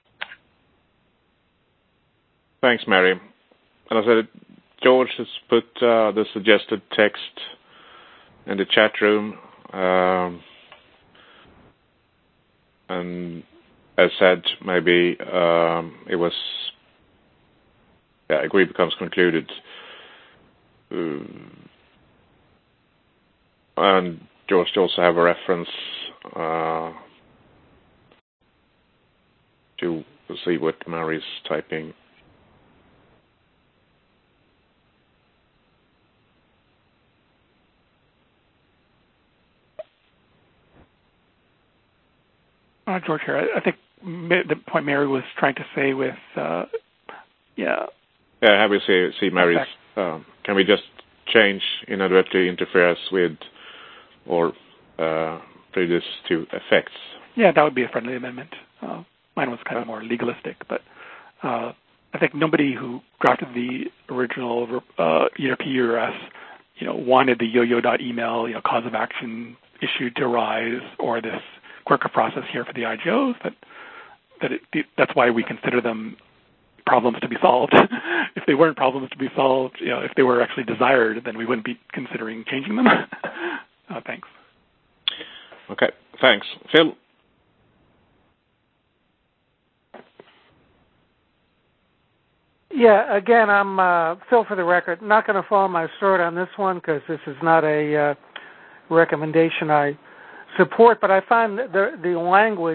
Thanks, Mary. And I said, George has put the suggested text in the chat room, and as said, maybe it was, agree becomes concluded. And George also have a reference to see what Mary's typing. George here. I think the point Mary was trying to say with, have we see Mary's, can we just change inadvertently interferes with or prejudice to effects? Yeah, that would be a friendly amendment. Mine was kind of more legalistic, but I think nobody who drafted the original ERP URS, wanted the yo-yo.email, cause of action issued to arise, or this quicker process here for the IGOs. That's why we consider them problems to be solved. If they weren't problems to be solved, if they were actually desired, then we wouldn't be considering changing them. Thanks. Okay, thanks. Phil? Yeah, again, I'm Phil for the record. Not going to fall on my sword on this one because this is not a recommendation I support, but I find the language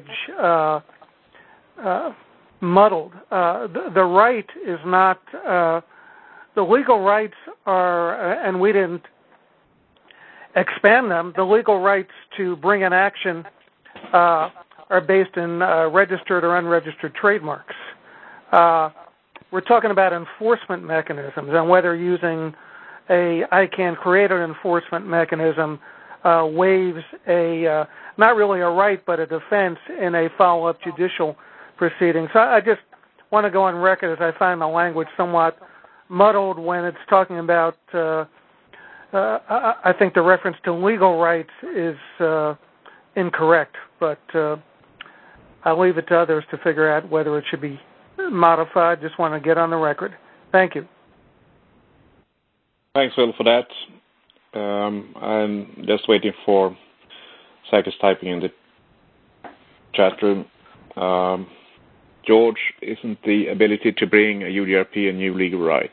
muddled. The right is not, the legal rights are, and we didn't expand them, the legal rights to bring an action are based in registered or unregistered trademarks. We're talking about enforcement mechanisms and whether using a ICANN created enforcement mechanism waives a, not really a right, but a defense in a follow-up judicial proceeding. So I just want to go on record as I find the language somewhat muddled when it's talking about, I think the reference to legal rights is incorrect, but I'll leave it to others to figure out whether it should be modified. Just want to get on the record. Thank you. Thanks, Phil, for that. I'm just waiting for Zach's typing in the chat room. George, isn't the ability to bring a UDRP a new legal right?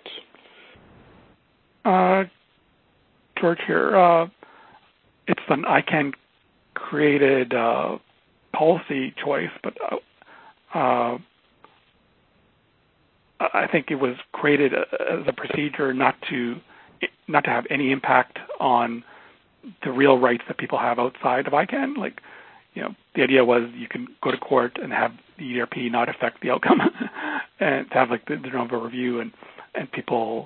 George here. It's an ICANN created policy choice, but I think it was created as a procedure not to have any impact on the real rights that people have outside of ICANN. Like, the idea was you can go to court and have the EDRP not affect the outcome, and to have like the de novo review, and people,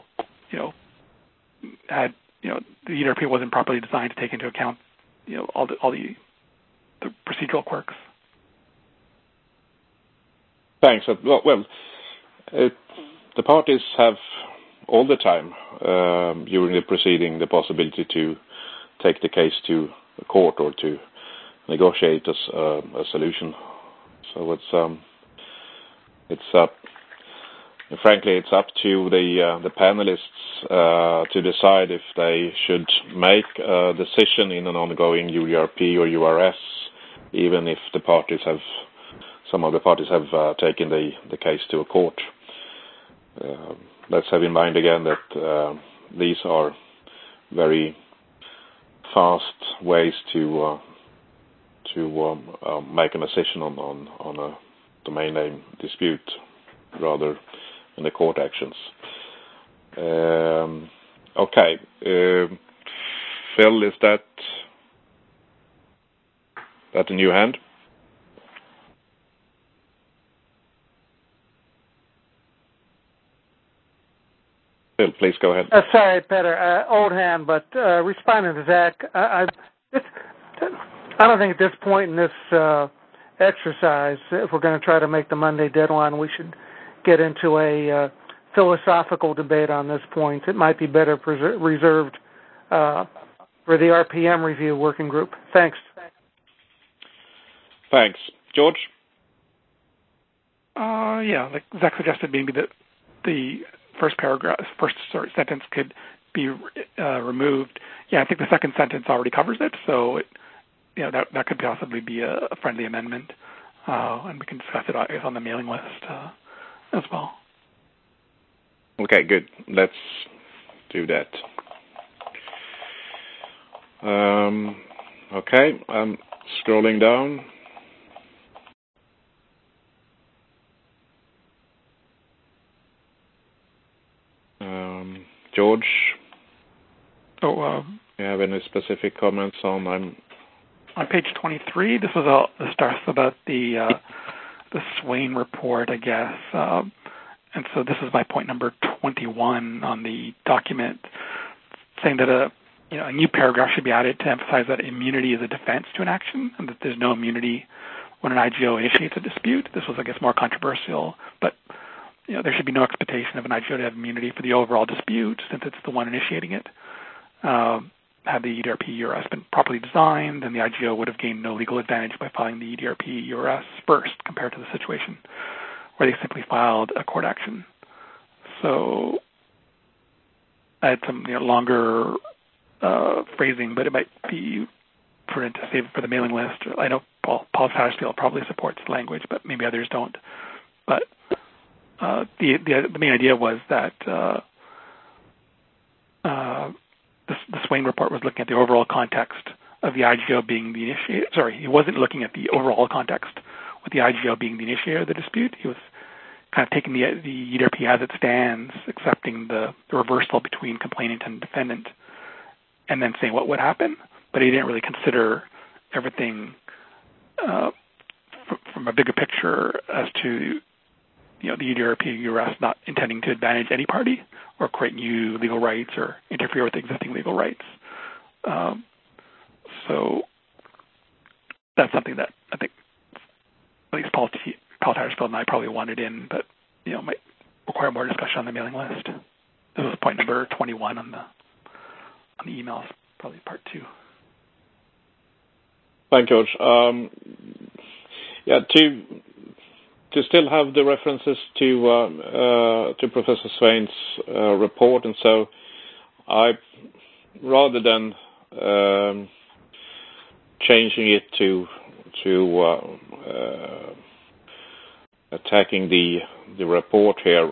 had, the EDRP wasn't properly designed to take into account, all the procedural quirks. Thanks. Well, the parties have all the time during the proceeding the possibility to take the case to the court or to negotiate a solution. So it's up. Frankly, it's up to the panelists to decide if they should make a decision in an ongoing UDRP or URS, even if some of the parties have taken the case to a court. Let's have in mind again that these are very fast ways to make a decision on a domain name dispute rather than the court actions. Okay. Phil, is that a new hand? Phil, please go ahead. Sorry, Peter. Old hand, but responding to Zach, I don't think at this point in this exercise, if we're going to try to make the Monday deadline, we should get into a philosophical debate on this point. It might be better reserved for the RPM review working group. Thanks. Thanks. George? Yeah, like Zach suggested, maybe the first sentence could be removed. Yeah, I think the second sentence already covers it, so that could possibly be a friendly amendment, and we can discuss it on the mailing list as well. Okay, good. Let's do that. Okay, I'm scrolling down. George? Do you have any specific comments on page 23? This was the stuff about the Swain report, I guess. And so this is my point number 21 on the document, saying that a new paragraph should be added to emphasize that immunity is a defense to an action, and that there's no immunity when an IGO initiates a dispute. This was, I guess, more controversial, but there should be no expectation of an IGO to have immunity for the overall dispute, since it's the one initiating it. Had the EDRP URS been properly designed, then the IGO would have gained no legal advantage by filing the EDRP URS first, compared to the situation where they simply filed a court action. So I had some longer phrasing, but it might be prudent to save it for the mailing list. I know Paul Satterfield probably supports the language, but maybe others don't. But the main idea was that the Swain report was looking at the overall context of the IGO being the initiator. Sorry, he wasn't looking at the overall context with the IGO being the initiator of the dispute. He was kind of taking the EDRP as it stands, accepting the reversal between complainant and defendant, and then saying what would happen. But he didn't really consider everything from a bigger picture as to the EDRP URS not intending to advantage any party or create new legal rights or interfere with existing legal rights. So that's something that I think at least Paul Tattersfield and I probably wanted in, but might require more discussion on the mailing list. This was point number 21 on the emails, probably part 2. Thank you, George. To still have the references to Professor Swain's report, and so rather than changing it to attacking the report here,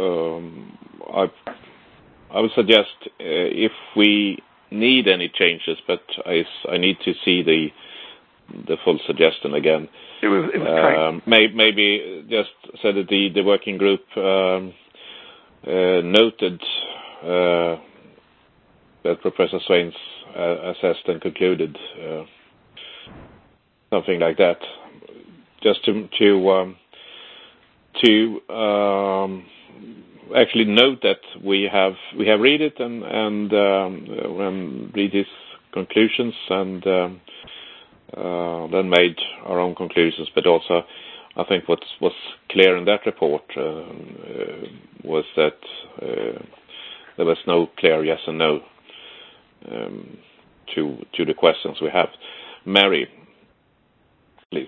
I would suggest if we need any changes, but I need to see the full suggestion again. It was maybe just so that the working group noted that Professor Swain's assessed and concluded, something like that. Just to actually note that we have read it and read his conclusions and then made our own conclusions. But also, I think what was clear in that report was that there was no clear yes and no to the questions we have. Mary, please.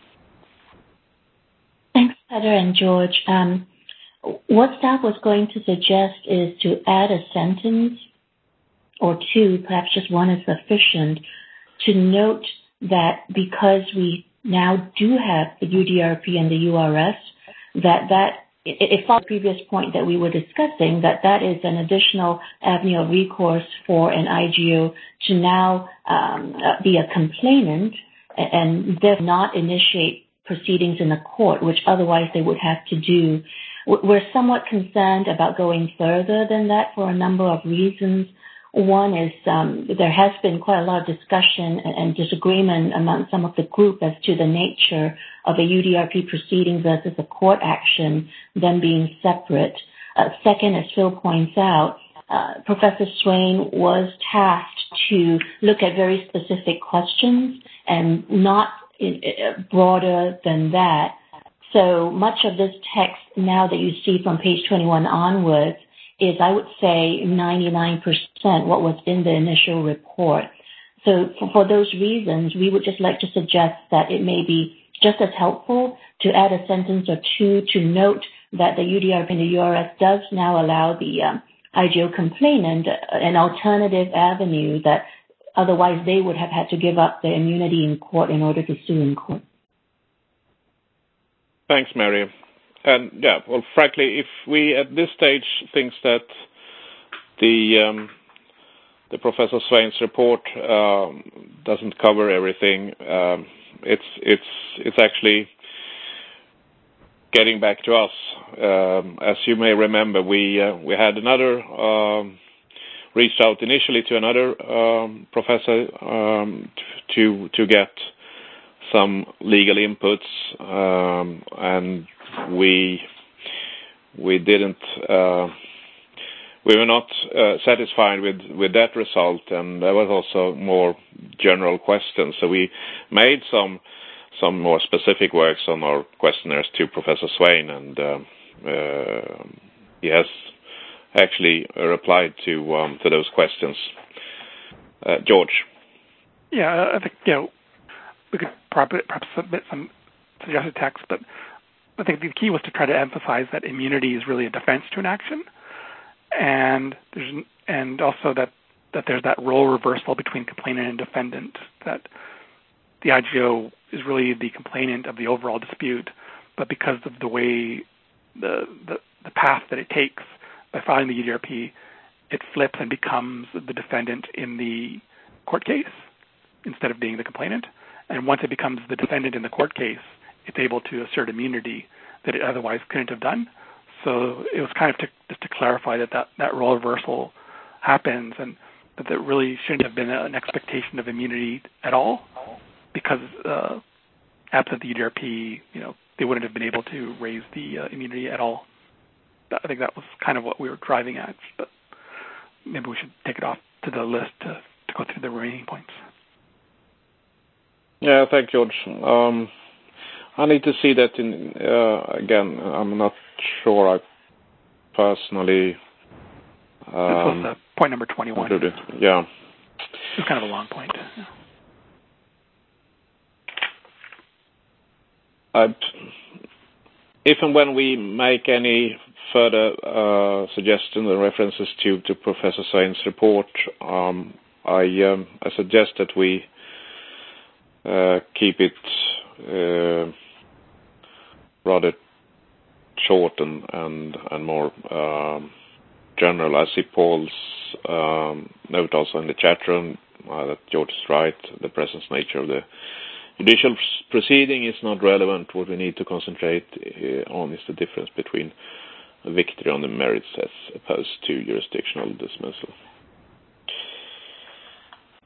Thanks, Peter and George. What staff was going to suggest is to add a sentence or two, perhaps just one is sufficient, to note that because we now do have the UDRP and the URS, that it follows the previous point that we were discussing, that is an additional avenue of recourse for an IGO to now be a complainant and therefore not initiate proceedings in the court, which otherwise they would have to do. We're somewhat concerned about going further than that for a number of reasons. One is there has been quite a lot of discussion and disagreement among some of the group as to the nature of a UDRP proceeding versus a court action, them being separate. Second, as Phil points out, Professor Swain was tasked to look at very specific questions and not broader than that. So much of this text now that you see from page 21 onwards is, I would say, 99% what was in the initial report. So for those reasons, we would just like to suggest that it may be just as helpful to add a sentence or two to note that the UDRP and the URS does now allow the IGO complainant an alternative avenue that otherwise they would have had to give up their immunity in court in order to sue in court. Thanks, Mary. And yeah, well, frankly, if we at this stage thinks that the Professor Swain's report doesn't cover everything, it's actually getting back to us. As you may remember, we had another reached out initially to another professor to get some legal inputs, and we didn't. We were not satisfied with that result, and there was also more general questions. So we made some more specific works on our questionnaires to Professor Swain, and he has actually replied to those questions. George. Yeah, I think we could perhaps submit some suggested text, but I think the key was to try to emphasize that immunity is really a defense to an action, and also that there's that role reversal between complainant and defendant, that the IGO is really the complainant of the overall dispute, but because of the way the path that it takes by filing the UDRP, it flips and becomes the defendant in the court case instead of being the complainant. And once it becomes the defendant in the court case, it's able to assert immunity that it otherwise couldn't have done. So it was kind of just to clarify that role reversal happens, and that there really shouldn't have been an expectation of immunity at all, because absent the UDRP, they wouldn't have been able to raise the immunity at all. I think that was kind of what we were driving at, but maybe we should take it off to the list to go through the remaining points. Yeah, thank you, George. I need to see that again. I'm not sure I personally... this was point number 21. Yeah. It's kind of a long point. Yeah. If and when we make any further suggestions or references to Professor Swain's report, I suggest that we keep it rather short and more general. I see Paul's note also in the chat room that George is right. The present nature of the judicial proceeding is not relevant. What we need to concentrate on is the difference between a victory on the merits as opposed to jurisdictional dismissal.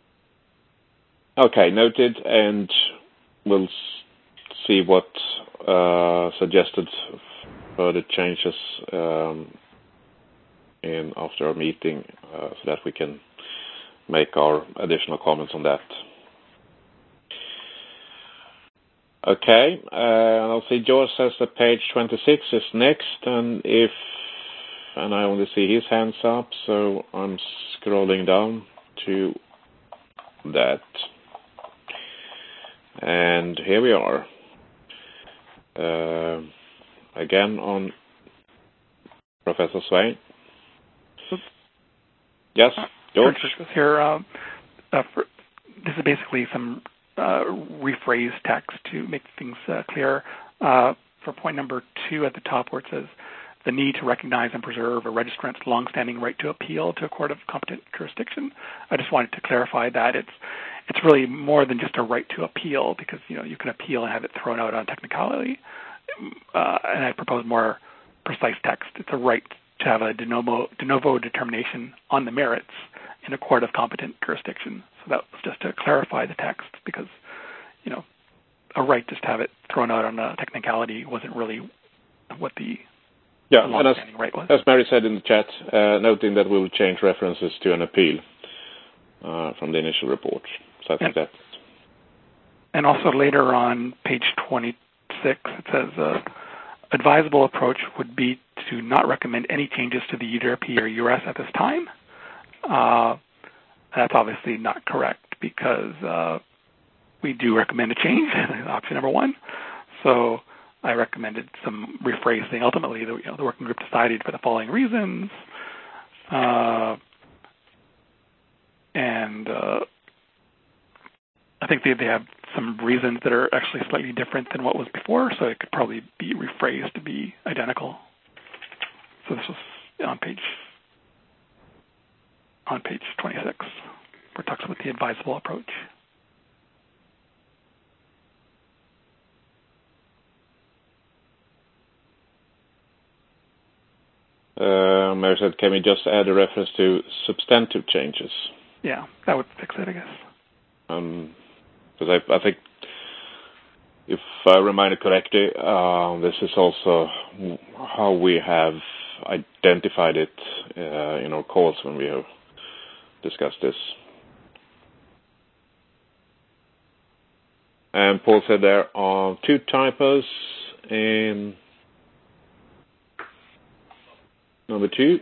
Okay, noted, and we'll see what suggested further changes in after our meeting so that we can make our additional comments on that. Okay, I'll see George says that page 26 is next, and I only see his hands up, so I'm scrolling down to that. And here we are. Again on Professor Swain. Yes, George? Here, this is basically some rephrased text to make things clear. For point number 2 at the top where it says, the need to recognize and preserve a registrant's longstanding right to appeal to a court of competent jurisdiction. I just wanted to clarify that it's really more than just a right to appeal, because you can appeal and have it thrown out on technicality. And I propose more precise text. It's a right to have a de novo determination on the merits in a court of competent jurisdiction. So that was just to clarify the text, because a right just to have it thrown out on a technicality wasn't really what the long-standing right was. As Mary said in the chat, noting that we will change references to an appeal from the initial report. So I think that. And also later on page 26, it says advisable approach would be to not recommend any changes to the UDRP or URS at this time. That's obviously not correct, because we do recommend a change, option number 1. So I recommended some rephrasing. Ultimately, the working group decided for the following reasons, and I think they have some reasons that are actually slightly different than what was before, so it could probably be rephrased to be identical. So this was on page 26, where it talks about the advisable approach. Mary said, can we just add a reference to substantive changes? Yeah, that would fix it, I guess. Because I think, if I remember correctly, this is also how we have identified it in our calls when we have discussed this. And Paul said there are 2 typos in number 2.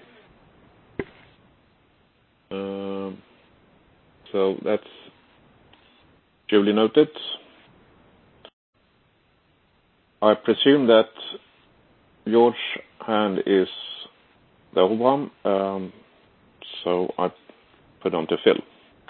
So that's duly noted. I presume that George's hand is the old one, so I put on to Phil.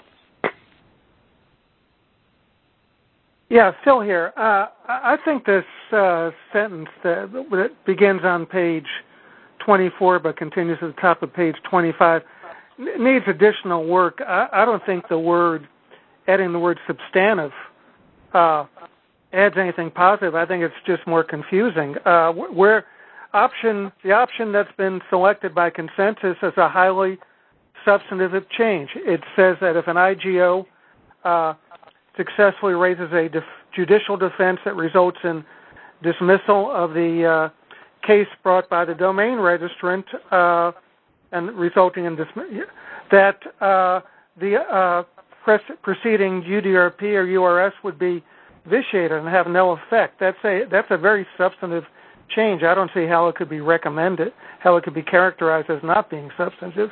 Yeah, Phil here. I think this sentence that begins on page 24 but continues at the top of page 25 needs additional work. I don't think adding the word substantive adds anything positive. I think it's just more confusing. The option that's been selected by consensus is a highly substantive change. It says that if an IGO successfully raises a judicial defense that results in dismissal of the case brought by the domain registrant and resulting in that the preceding UDRP or URS would be vitiated and have no effect. That's a very substantive change. I don't see how it could be recommended, how it could be characterized as not being substantive.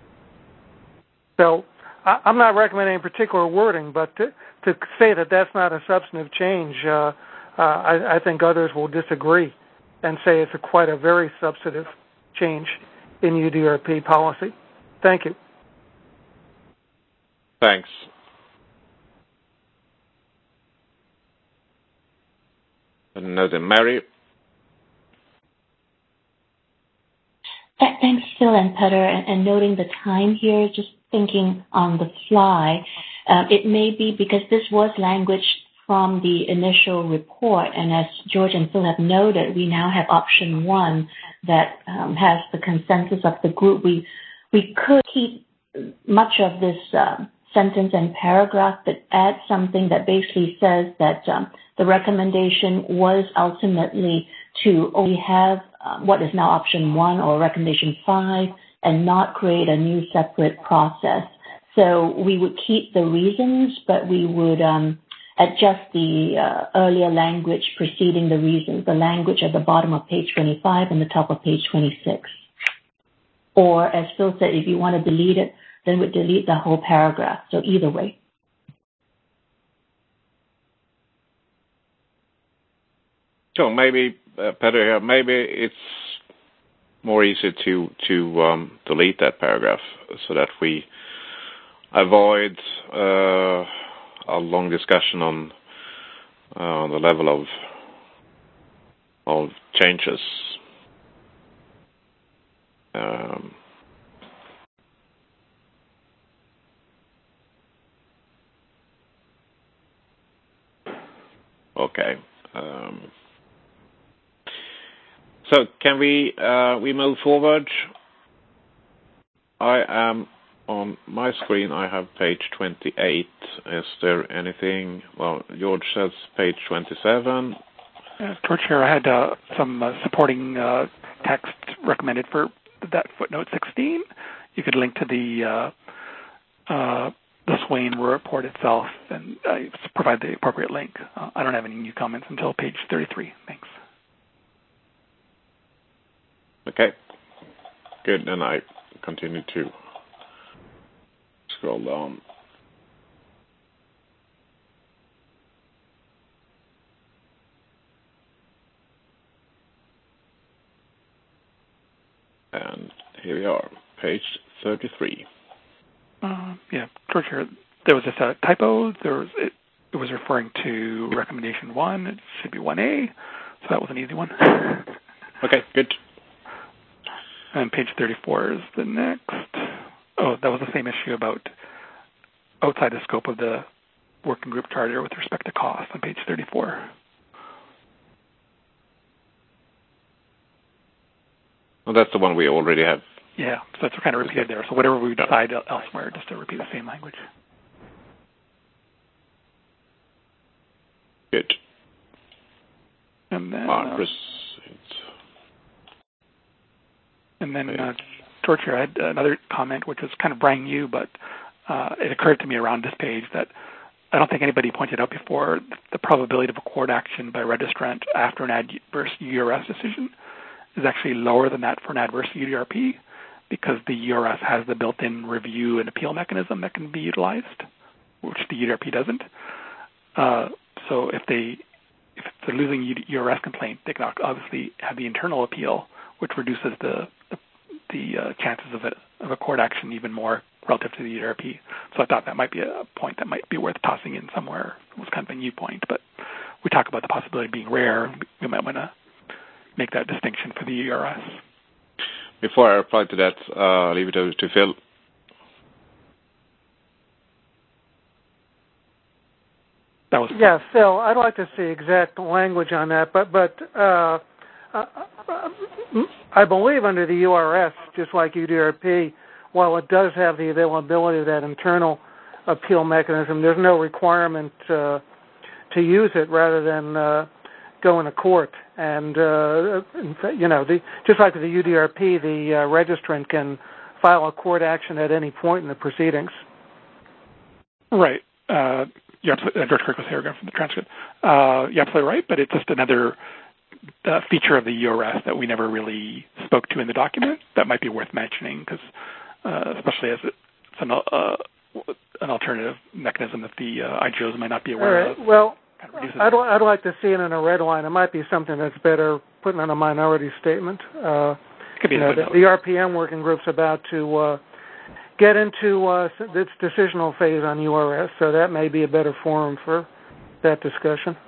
So I'm not recommending particular wording, but to say that that's not a substantive change, I think others will disagree and say it's quite a very substantive change in UDRP policy. Thank you. Thanks. Another Mary. Thanks, Phil and Peter, and noting the time here, just thinking on the fly, it may be because this was language from the initial report, and as George and Phil have noted, we now have option 1 that has the consensus of the group. We could keep much of this sentence and paragraph, but add something that basically says that the recommendation was ultimately to only have what is now option 1 or recommendation 5 and not create a new separate process. So we would keep the reasons, but we would adjust the earlier language preceding the reasons, the language at the bottom of page 25 and the top of page 26. Or, as Phil said, if you want to delete it, then we'd delete the whole paragraph. So either way. So maybe, Peter, maybe it's more easy to delete that paragraph so that we avoid a long discussion on the level of changes. Okay. So can we move forward? I am on my screen. I have page 28. Is there anything? Well, George says page 27. George here. I had some supporting text recommended for that footnote 16. You could link to the Swain report itself and provide the appropriate link. I don't have any new comments until page 33. Thanks. Okay. Good. Then I continue to scroll down. And here we are, page 33. Yeah, George here. There was just a typo. It was referring to recommendation 1. It should be 1A, so that was an easy one. Okay, good. And page 34 is the next. Oh, that was the same issue about outside the scope of the working group charter with respect to cost on page 34. Well, that's the one we already have. Yeah, so that's kind of repeated there. So whatever we decide elsewhere, just to repeat the same language. Good. And then George here, I had another comment, which was kind of brand new, but it occurred to me around this page that I don't think anybody pointed out before the probability of a court action by registrant after an adverse URS decision is actually lower than that for an adverse UDRP because the URS has the built-in review and appeal mechanism that can be utilized, which the UDRP doesn't. So if it's a losing URS complaint, they can obviously have the internal appeal, which reduces the chances of a court action even more relative to the UDRP. So I thought that might be a point that might be worth tossing in somewhere. It was kind of a new point, but we talk about the possibility of being rare. We might want to make that distinction for the URS. Before I reply to that, I'll leave it over to Phil. Yeah, Phil, I'd like to see exact language on that, but I believe under the URS, just like UDRP, while it does have the availability of that internal appeal mechanism, there's no requirement to use it rather than go into court. And, just like the UDRP, the registrant can file a court action at any point in the proceedings. Right. George Kirkos here again from the transcript. You're absolutely right, but it's just another feature of the URS that we never really spoke to in the document that might be worth mentioning, because especially as it's an alternative mechanism that the IGOs might not be aware of. Well, I'd like to see it in a red line. It might be something that's better putting in a minority statement. Could be the RPM working group's about to get into its decisional phase on URS, so that may be a better forum for that discussion.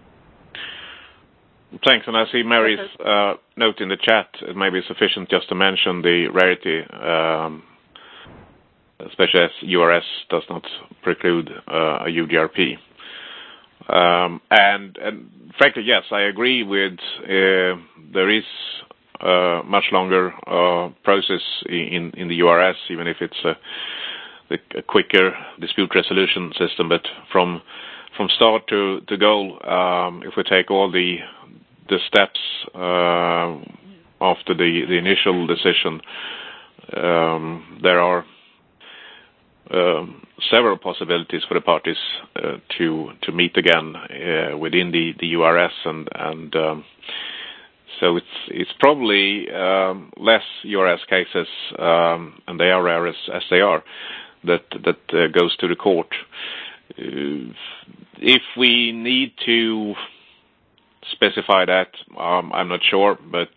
Thanks, and I see Mary's note in the chat. It may be sufficient just to mention the rarity, especially as URS does not preclude a UDRP. And frankly, yes, I agree with there is a much longer process in the URS, even if it's a quicker dispute resolution system. But from start to goal, if we take all the steps after the initial decision, there are several possibilities for the parties to meet again within the URS, and so it's probably less URS cases, and they are rare as they are, that goes to the court. If we need to specify that, I'm not sure, but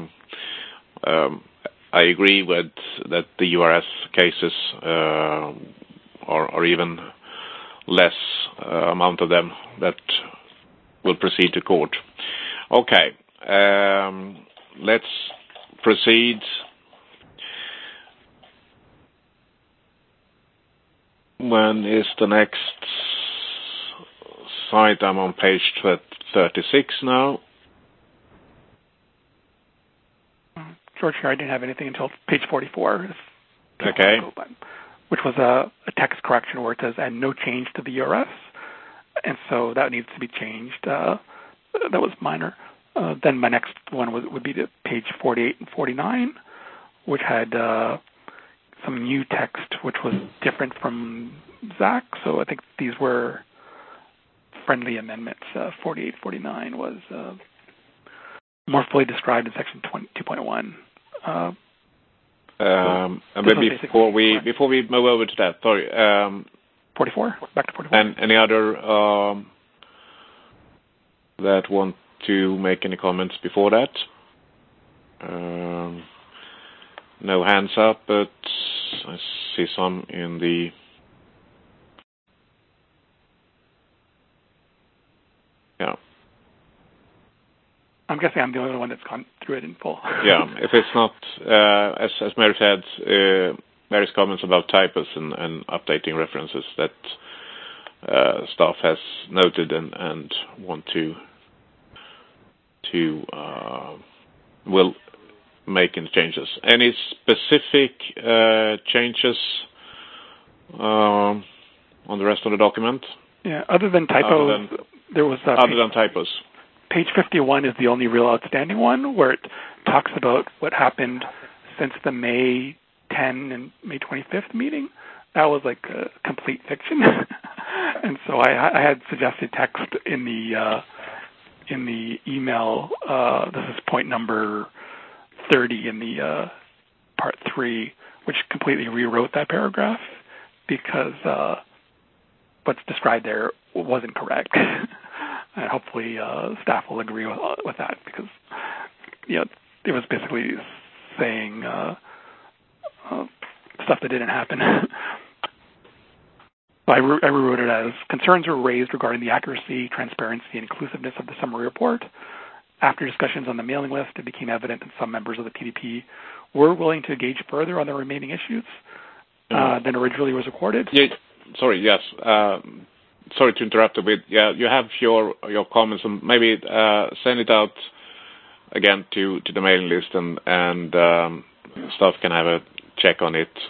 I agree with that the URS cases are even less amount of them that will proceed to court. Okay, let's proceed. When is the next site? I'm on page 36 now. George, here I didn't have anything until page 44. Okay. Which was a text correction where it says, and no change to the URS. And so that needs to be changed. That was minor. Then my next one would be to page 48 and 49, which had some new text, which was different from Zach. So I think these were friendly amendments. 48, 49 was more fully described in section 2.1. Maybe before we move over to that, sorry. 44. Back to 44. And any other that want to make any comments before that? No hands up, but I see some in the. Yeah. I'm guessing I'm the only one that's gone through it in full. Yeah, if it's not, as Mary said, Mary's comments about typos and updating references that staff has noted and want to will make any changes. Any specific changes on the rest of the document? Yeah, other than typos, there was other than typos. Page 51 is the only real outstanding one, where it talks about what happened since the May 10 and May 25th meeting. That was like a complete fiction, and so I had suggested text in the email. This is point number 30 in the part 3, which completely rewrote that paragraph because what's described there wasn't correct. And hopefully staff will agree with that because it was basically saying stuff that didn't happen. So I rewrote it as concerns were raised regarding the accuracy, transparency, and inclusiveness of the summary report. After discussions on the mailing list, it became evident that some members of the PDP were willing to engage further on the remaining issues than originally was recorded. Yeah, sorry, yes. Sorry to interrupt a bit. Yeah, you have your comments, and maybe send it out again to the mailing list, and staff can have a check on it.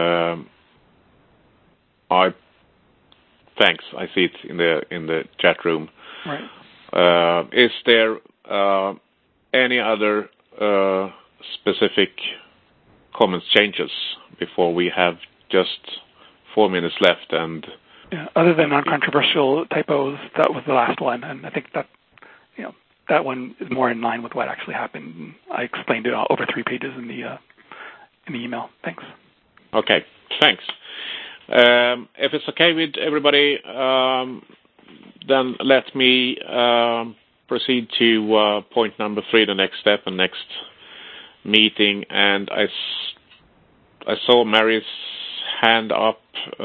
Thanks. I see it in the chat room. Right. Is there any other specific comments changes before we have just 4 minutes left and? Yeah, other than non-controversial typos, that was the last one, and I think that that one is more in line with what actually happened. I explained it over 3 pages in the email. Thanks. Okay, thanks. If it's okay with everybody, then let me proceed to point number 3, the next step and next meeting. And I saw Mary's hand up.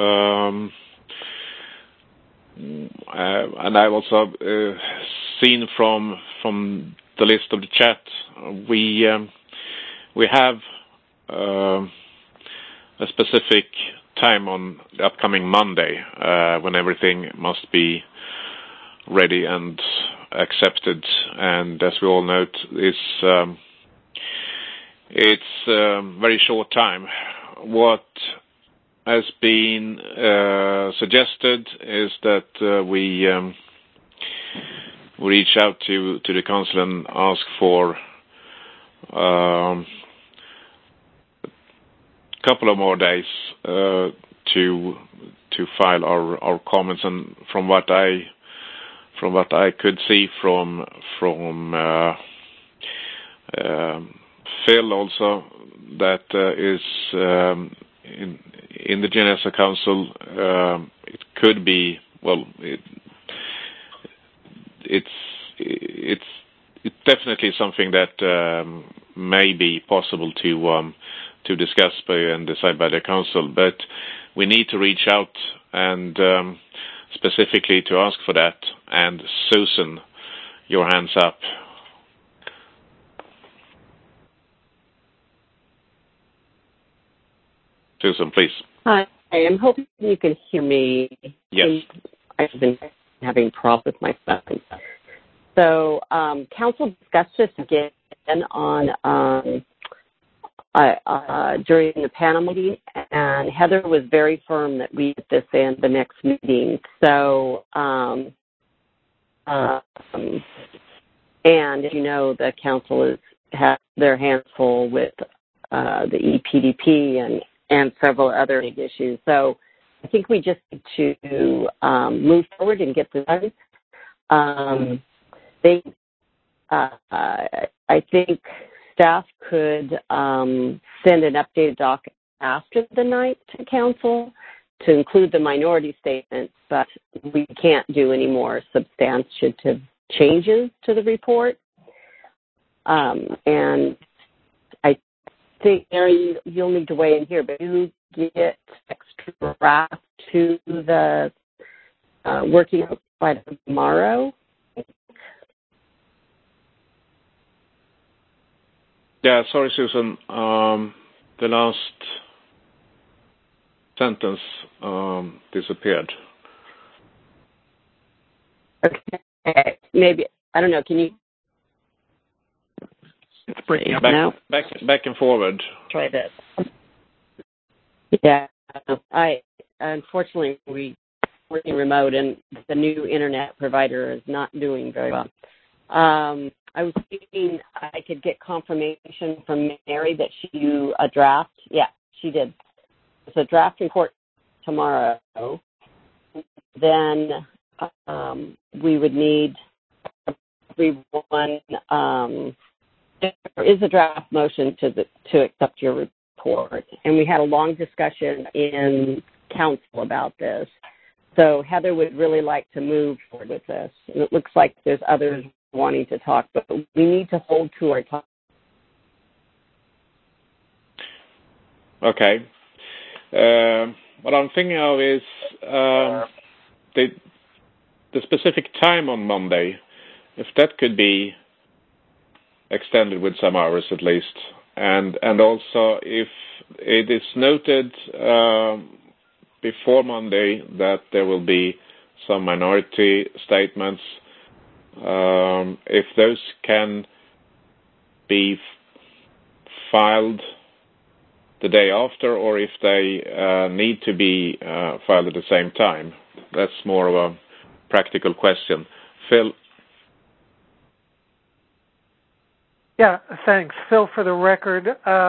And I've also seen from the list of the chat, we have a specific time on the upcoming Monday when everything must be ready and accepted. And as we all note, it's a very short time. What has been suggested is that we reach out to the council and ask for a couple of more days to file our comments. And from what I could see from Phil also, that is in the Genesa Council, it could be, well, it's definitely something that may be possible to discuss and decide by the council, but we need to reach out and specifically to ask for that. And Susan, your hands up. Susan, please. Hi, I'm hoping you can hear me. Yes. I've been having problems with my phone. So, council discussed this again on during the panel meeting, and Heather was very firm that we get this in the next meeting. So, and as you know, the council has their hands full with the EPDP and several other big issues. So I think we just need to move forward and get this done. I think staff could send an updated doc after the night to council to include the minority statement, but we can't do any more substantive changes to the report. And I think, Mary, you'll need to weigh in here, but you get extra draft to the working group by tomorrow. Yeah, sorry, Susan. The last sentence disappeared. Okay, maybe, I don't know, can you? It's breaking up. Back and forward. Try this. Yeah, unfortunately, we're working remote, and the new internet provider is not doing very well. I was thinking I could get confirmation from Mary that she do a draft. Yeah, she did. It's a draft report tomorrow. Then we would need everyone. There is a draft motion to accept your report, and we had a long discussion in council about this. So Heather would really like to move forward with this. And it looks like there's others wanting to talk, but we need to hold to our time. Okay. What I'm thinking of is the specific time on Monday, if that could be extended with some hours at least, and also if it is noted before Monday that there will be some minority statements, if those can be filed the day after, or if they need to be filed at the same time. That's more of a practical question. Phil? Yeah, thanks. Phil, for the record,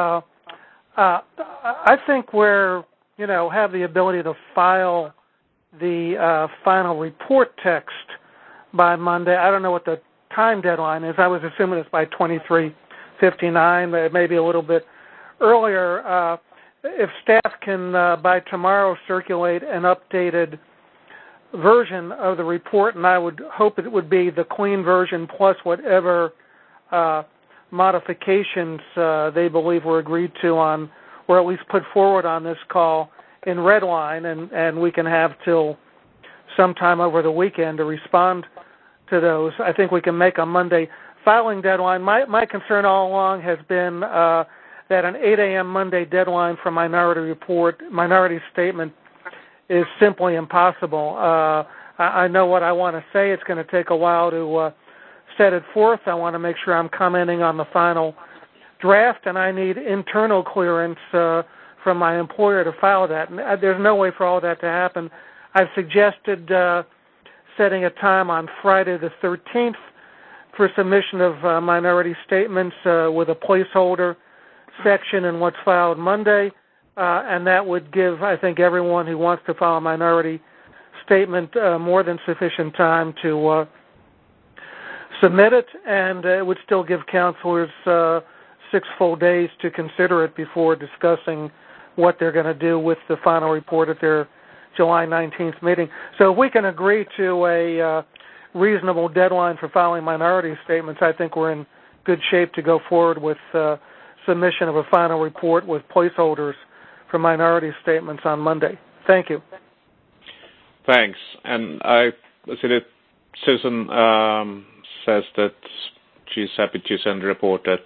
I think we're, have the ability to file the final report text by Monday. I don't know what the time deadline is. I was assuming it's by 23:59, maybe a little bit earlier. If staff can, by tomorrow, circulate an updated version of the report, and I would hope it would be the clean version plus whatever modifications they believe were agreed to on, or at least put forward on this call in red line, and we can have till sometime over the weekend to respond to those. I think we can make a Monday filing deadline. My concern all along has been that an 8 a.m. Monday deadline for minority statement is simply impossible. I know what I want to say. It's going to take a while to set it forth. I want to make sure I'm commenting on the final draft, and I need internal clearance from my employer to file that. And there's no way for all that to happen. I've suggested setting a time on Friday the 13th for submission of minority statements with a placeholder section in what's filed Monday, and that would give, I think, everyone who wants to file a minority statement more than sufficient time to submit it, and it would still give counselors 6 full days to consider it before discussing what they're going to do with the final report at their July 19th meeting. So if we can agree to a reasonable deadline for filing minority statements, I think we're in good shape to go forward with submission of a final report with placeholders for minority statements on Monday. Thank you. Thanks. And I see that Susan says that she's happy to send a report at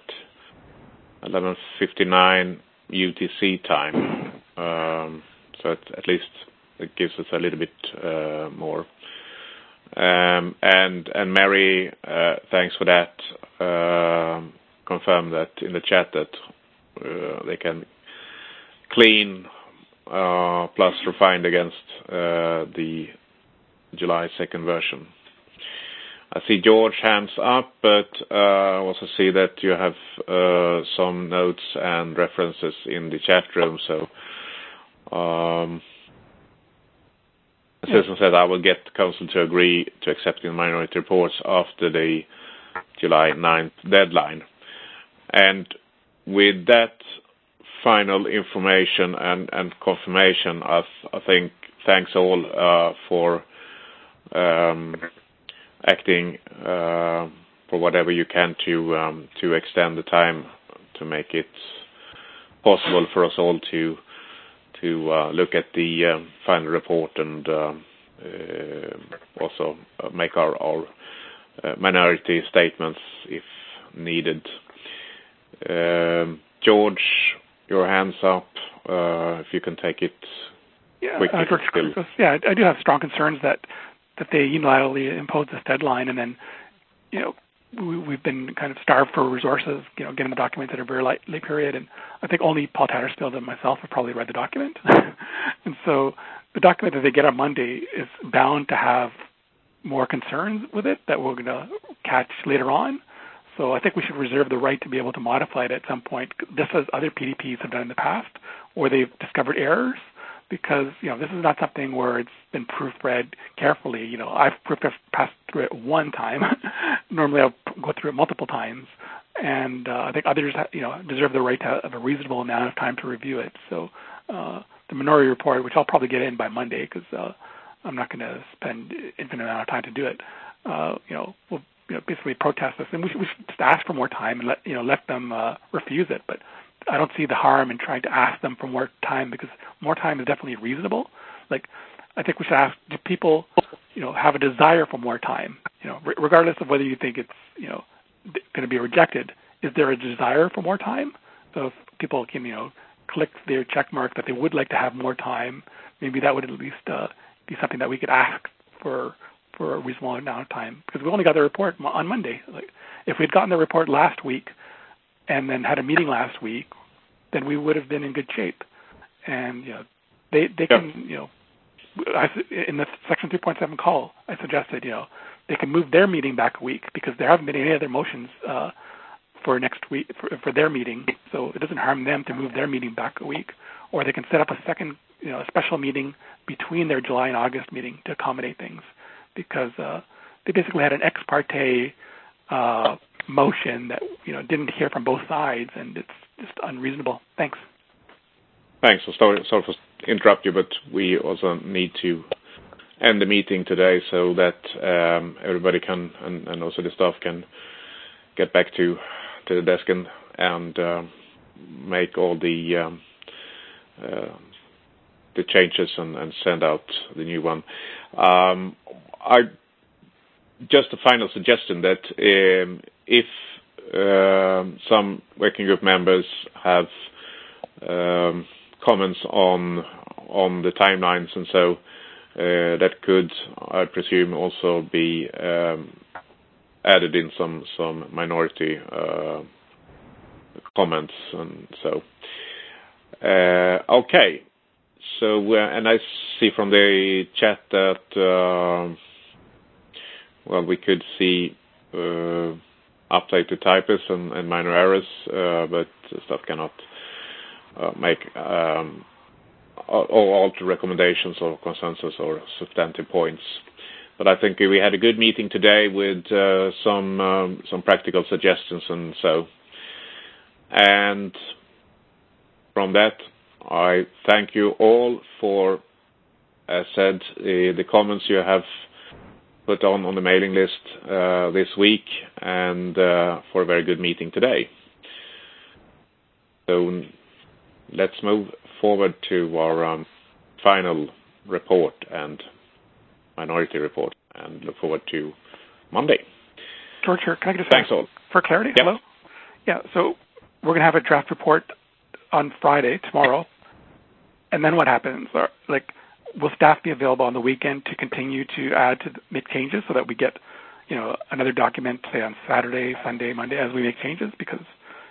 11:59 UTC time. So at least it gives us a little bit more. And Mary, thanks for that. Confirm that in the chat that they can clean plus refined against the July 2nd version. I see George hands up, but I also see that you have some notes and references in the chat room. So Susan said I will get council to agree to accepting minority reports after the July 9th deadline. And with that final information and confirmation, I think thanks all for acting for whatever you can to extend the time to make it possible for us all to look at the final report and also make our minority statements if needed. George, your hands up. If you can take it quickly. I do have strong concerns that they unilaterally impose this deadline, and then, we've been kind of starved for resources, getting the documents at a very late period, and I think only Paul Tattersfield and myself have probably read the document. And so the document that they get on Monday is bound to have more concerns with it that we're going to catch later on. So I think we should reserve the right to be able to modify it at some point, just as other PDPs have done in the past, or they've discovered errors, because, this is not something where it's been proofread carefully. I've passed through it one time. Normally I'll go through it multiple times. And I think others, deserve the right to have a reasonable amount of time to review it. So the minority report, which I'll probably get in by Monday, because I'm not going to spend infinite amount of time to do it, we'll basically protest this, and we should just ask for more time and let them refuse it. But I don't see the harm in trying to ask them for more time, because more time is definitely reasonable. Like, I think we should ask, do people, have a desire for more time? Regardless of whether you think it's, going to be rejected, is there a desire for more time? So if people can, click their check mark that they would like to have more time, maybe that would at least be something that we could ask for a reasonable amount of time, because we only got the report on Monday. Like, if we'd gotten the report last week and then had a meeting last week, then we would have been in good shape. And they can, in the Section 3.7 call, I suggested they can move their meeting back a week, because there haven't been any other motions for next week for their meeting, so it doesn't harm them to move their meeting back a week. Or they can set up a second special meeting between their July and August meeting to accommodate things, because they basically had an ex parte motion that didn't hear from both sides, and it's just unreasonable. Thanks. Thanks. Sorry for interrupt you, but we also need to end the meeting today so that everybody can and also the staff can get back to the desk and make all the changes and send out the new one. Just a final suggestion that if some working group members have comments on the timelines and so that could, I presume, also be added in some minority comments and so. Okay. So, and I see from the chat that, we could see updated typos and minor errors, but staff cannot make or alter recommendations or consensus or substantive points. But I think we had a good meeting today with some practical suggestions and so. And from that, I thank you all for, as said, the comments you have put on the mailing list this week, and for a very good meeting today. So let's move forward to our final report and minority report, and look forward to Monday. George, can I just thanks all for clarity? Yep. Hello. Yeah. So we're going to have a draft report on Friday, tomorrow, and then what happens? Will staff be available on the weekend to continue to make changes so that we get, another document, say on Saturday, Sunday, Monday, as we make changes? Because,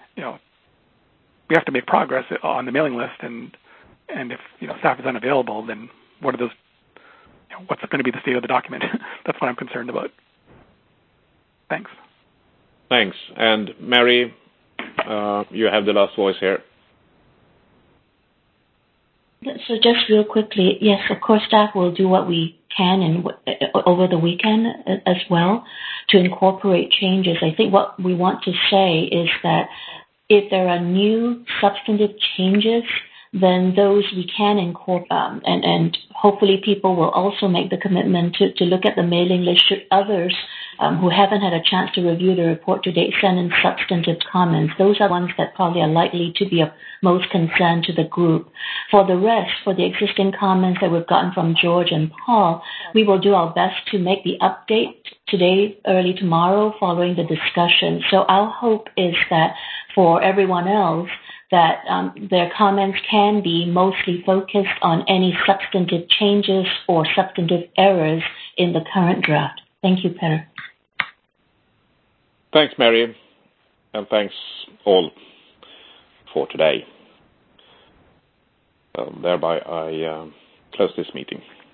we have to make progress on the mailing list, and if staff is unavailable, then what are those? What's going to be the state of the document? That's what I'm concerned about. Thanks. Thanks. And Mary, you have the last voice here. So just real quickly, yes, of course, staff will do what we can and over the weekend as well to incorporate changes. I think what we want to say is that if there are new substantive changes, then those we can incorporate, and hopefully people will also make the commitment to look at the mailing list should others who haven't had a chance to review the report to date send in substantive comments. Those are ones that probably are likely to be of most concern to the group. For the rest, for the existing comments that we've gotten from George and Paul, we will do our best to make the update today, early tomorrow, following the discussion. So our hope is that for everyone else, that their comments can be mostly focused on any substantive changes or substantive errors in the current draft. Thank you, Peter. Thanks, Mary, and thanks all for today. Thereby, I close this meeting.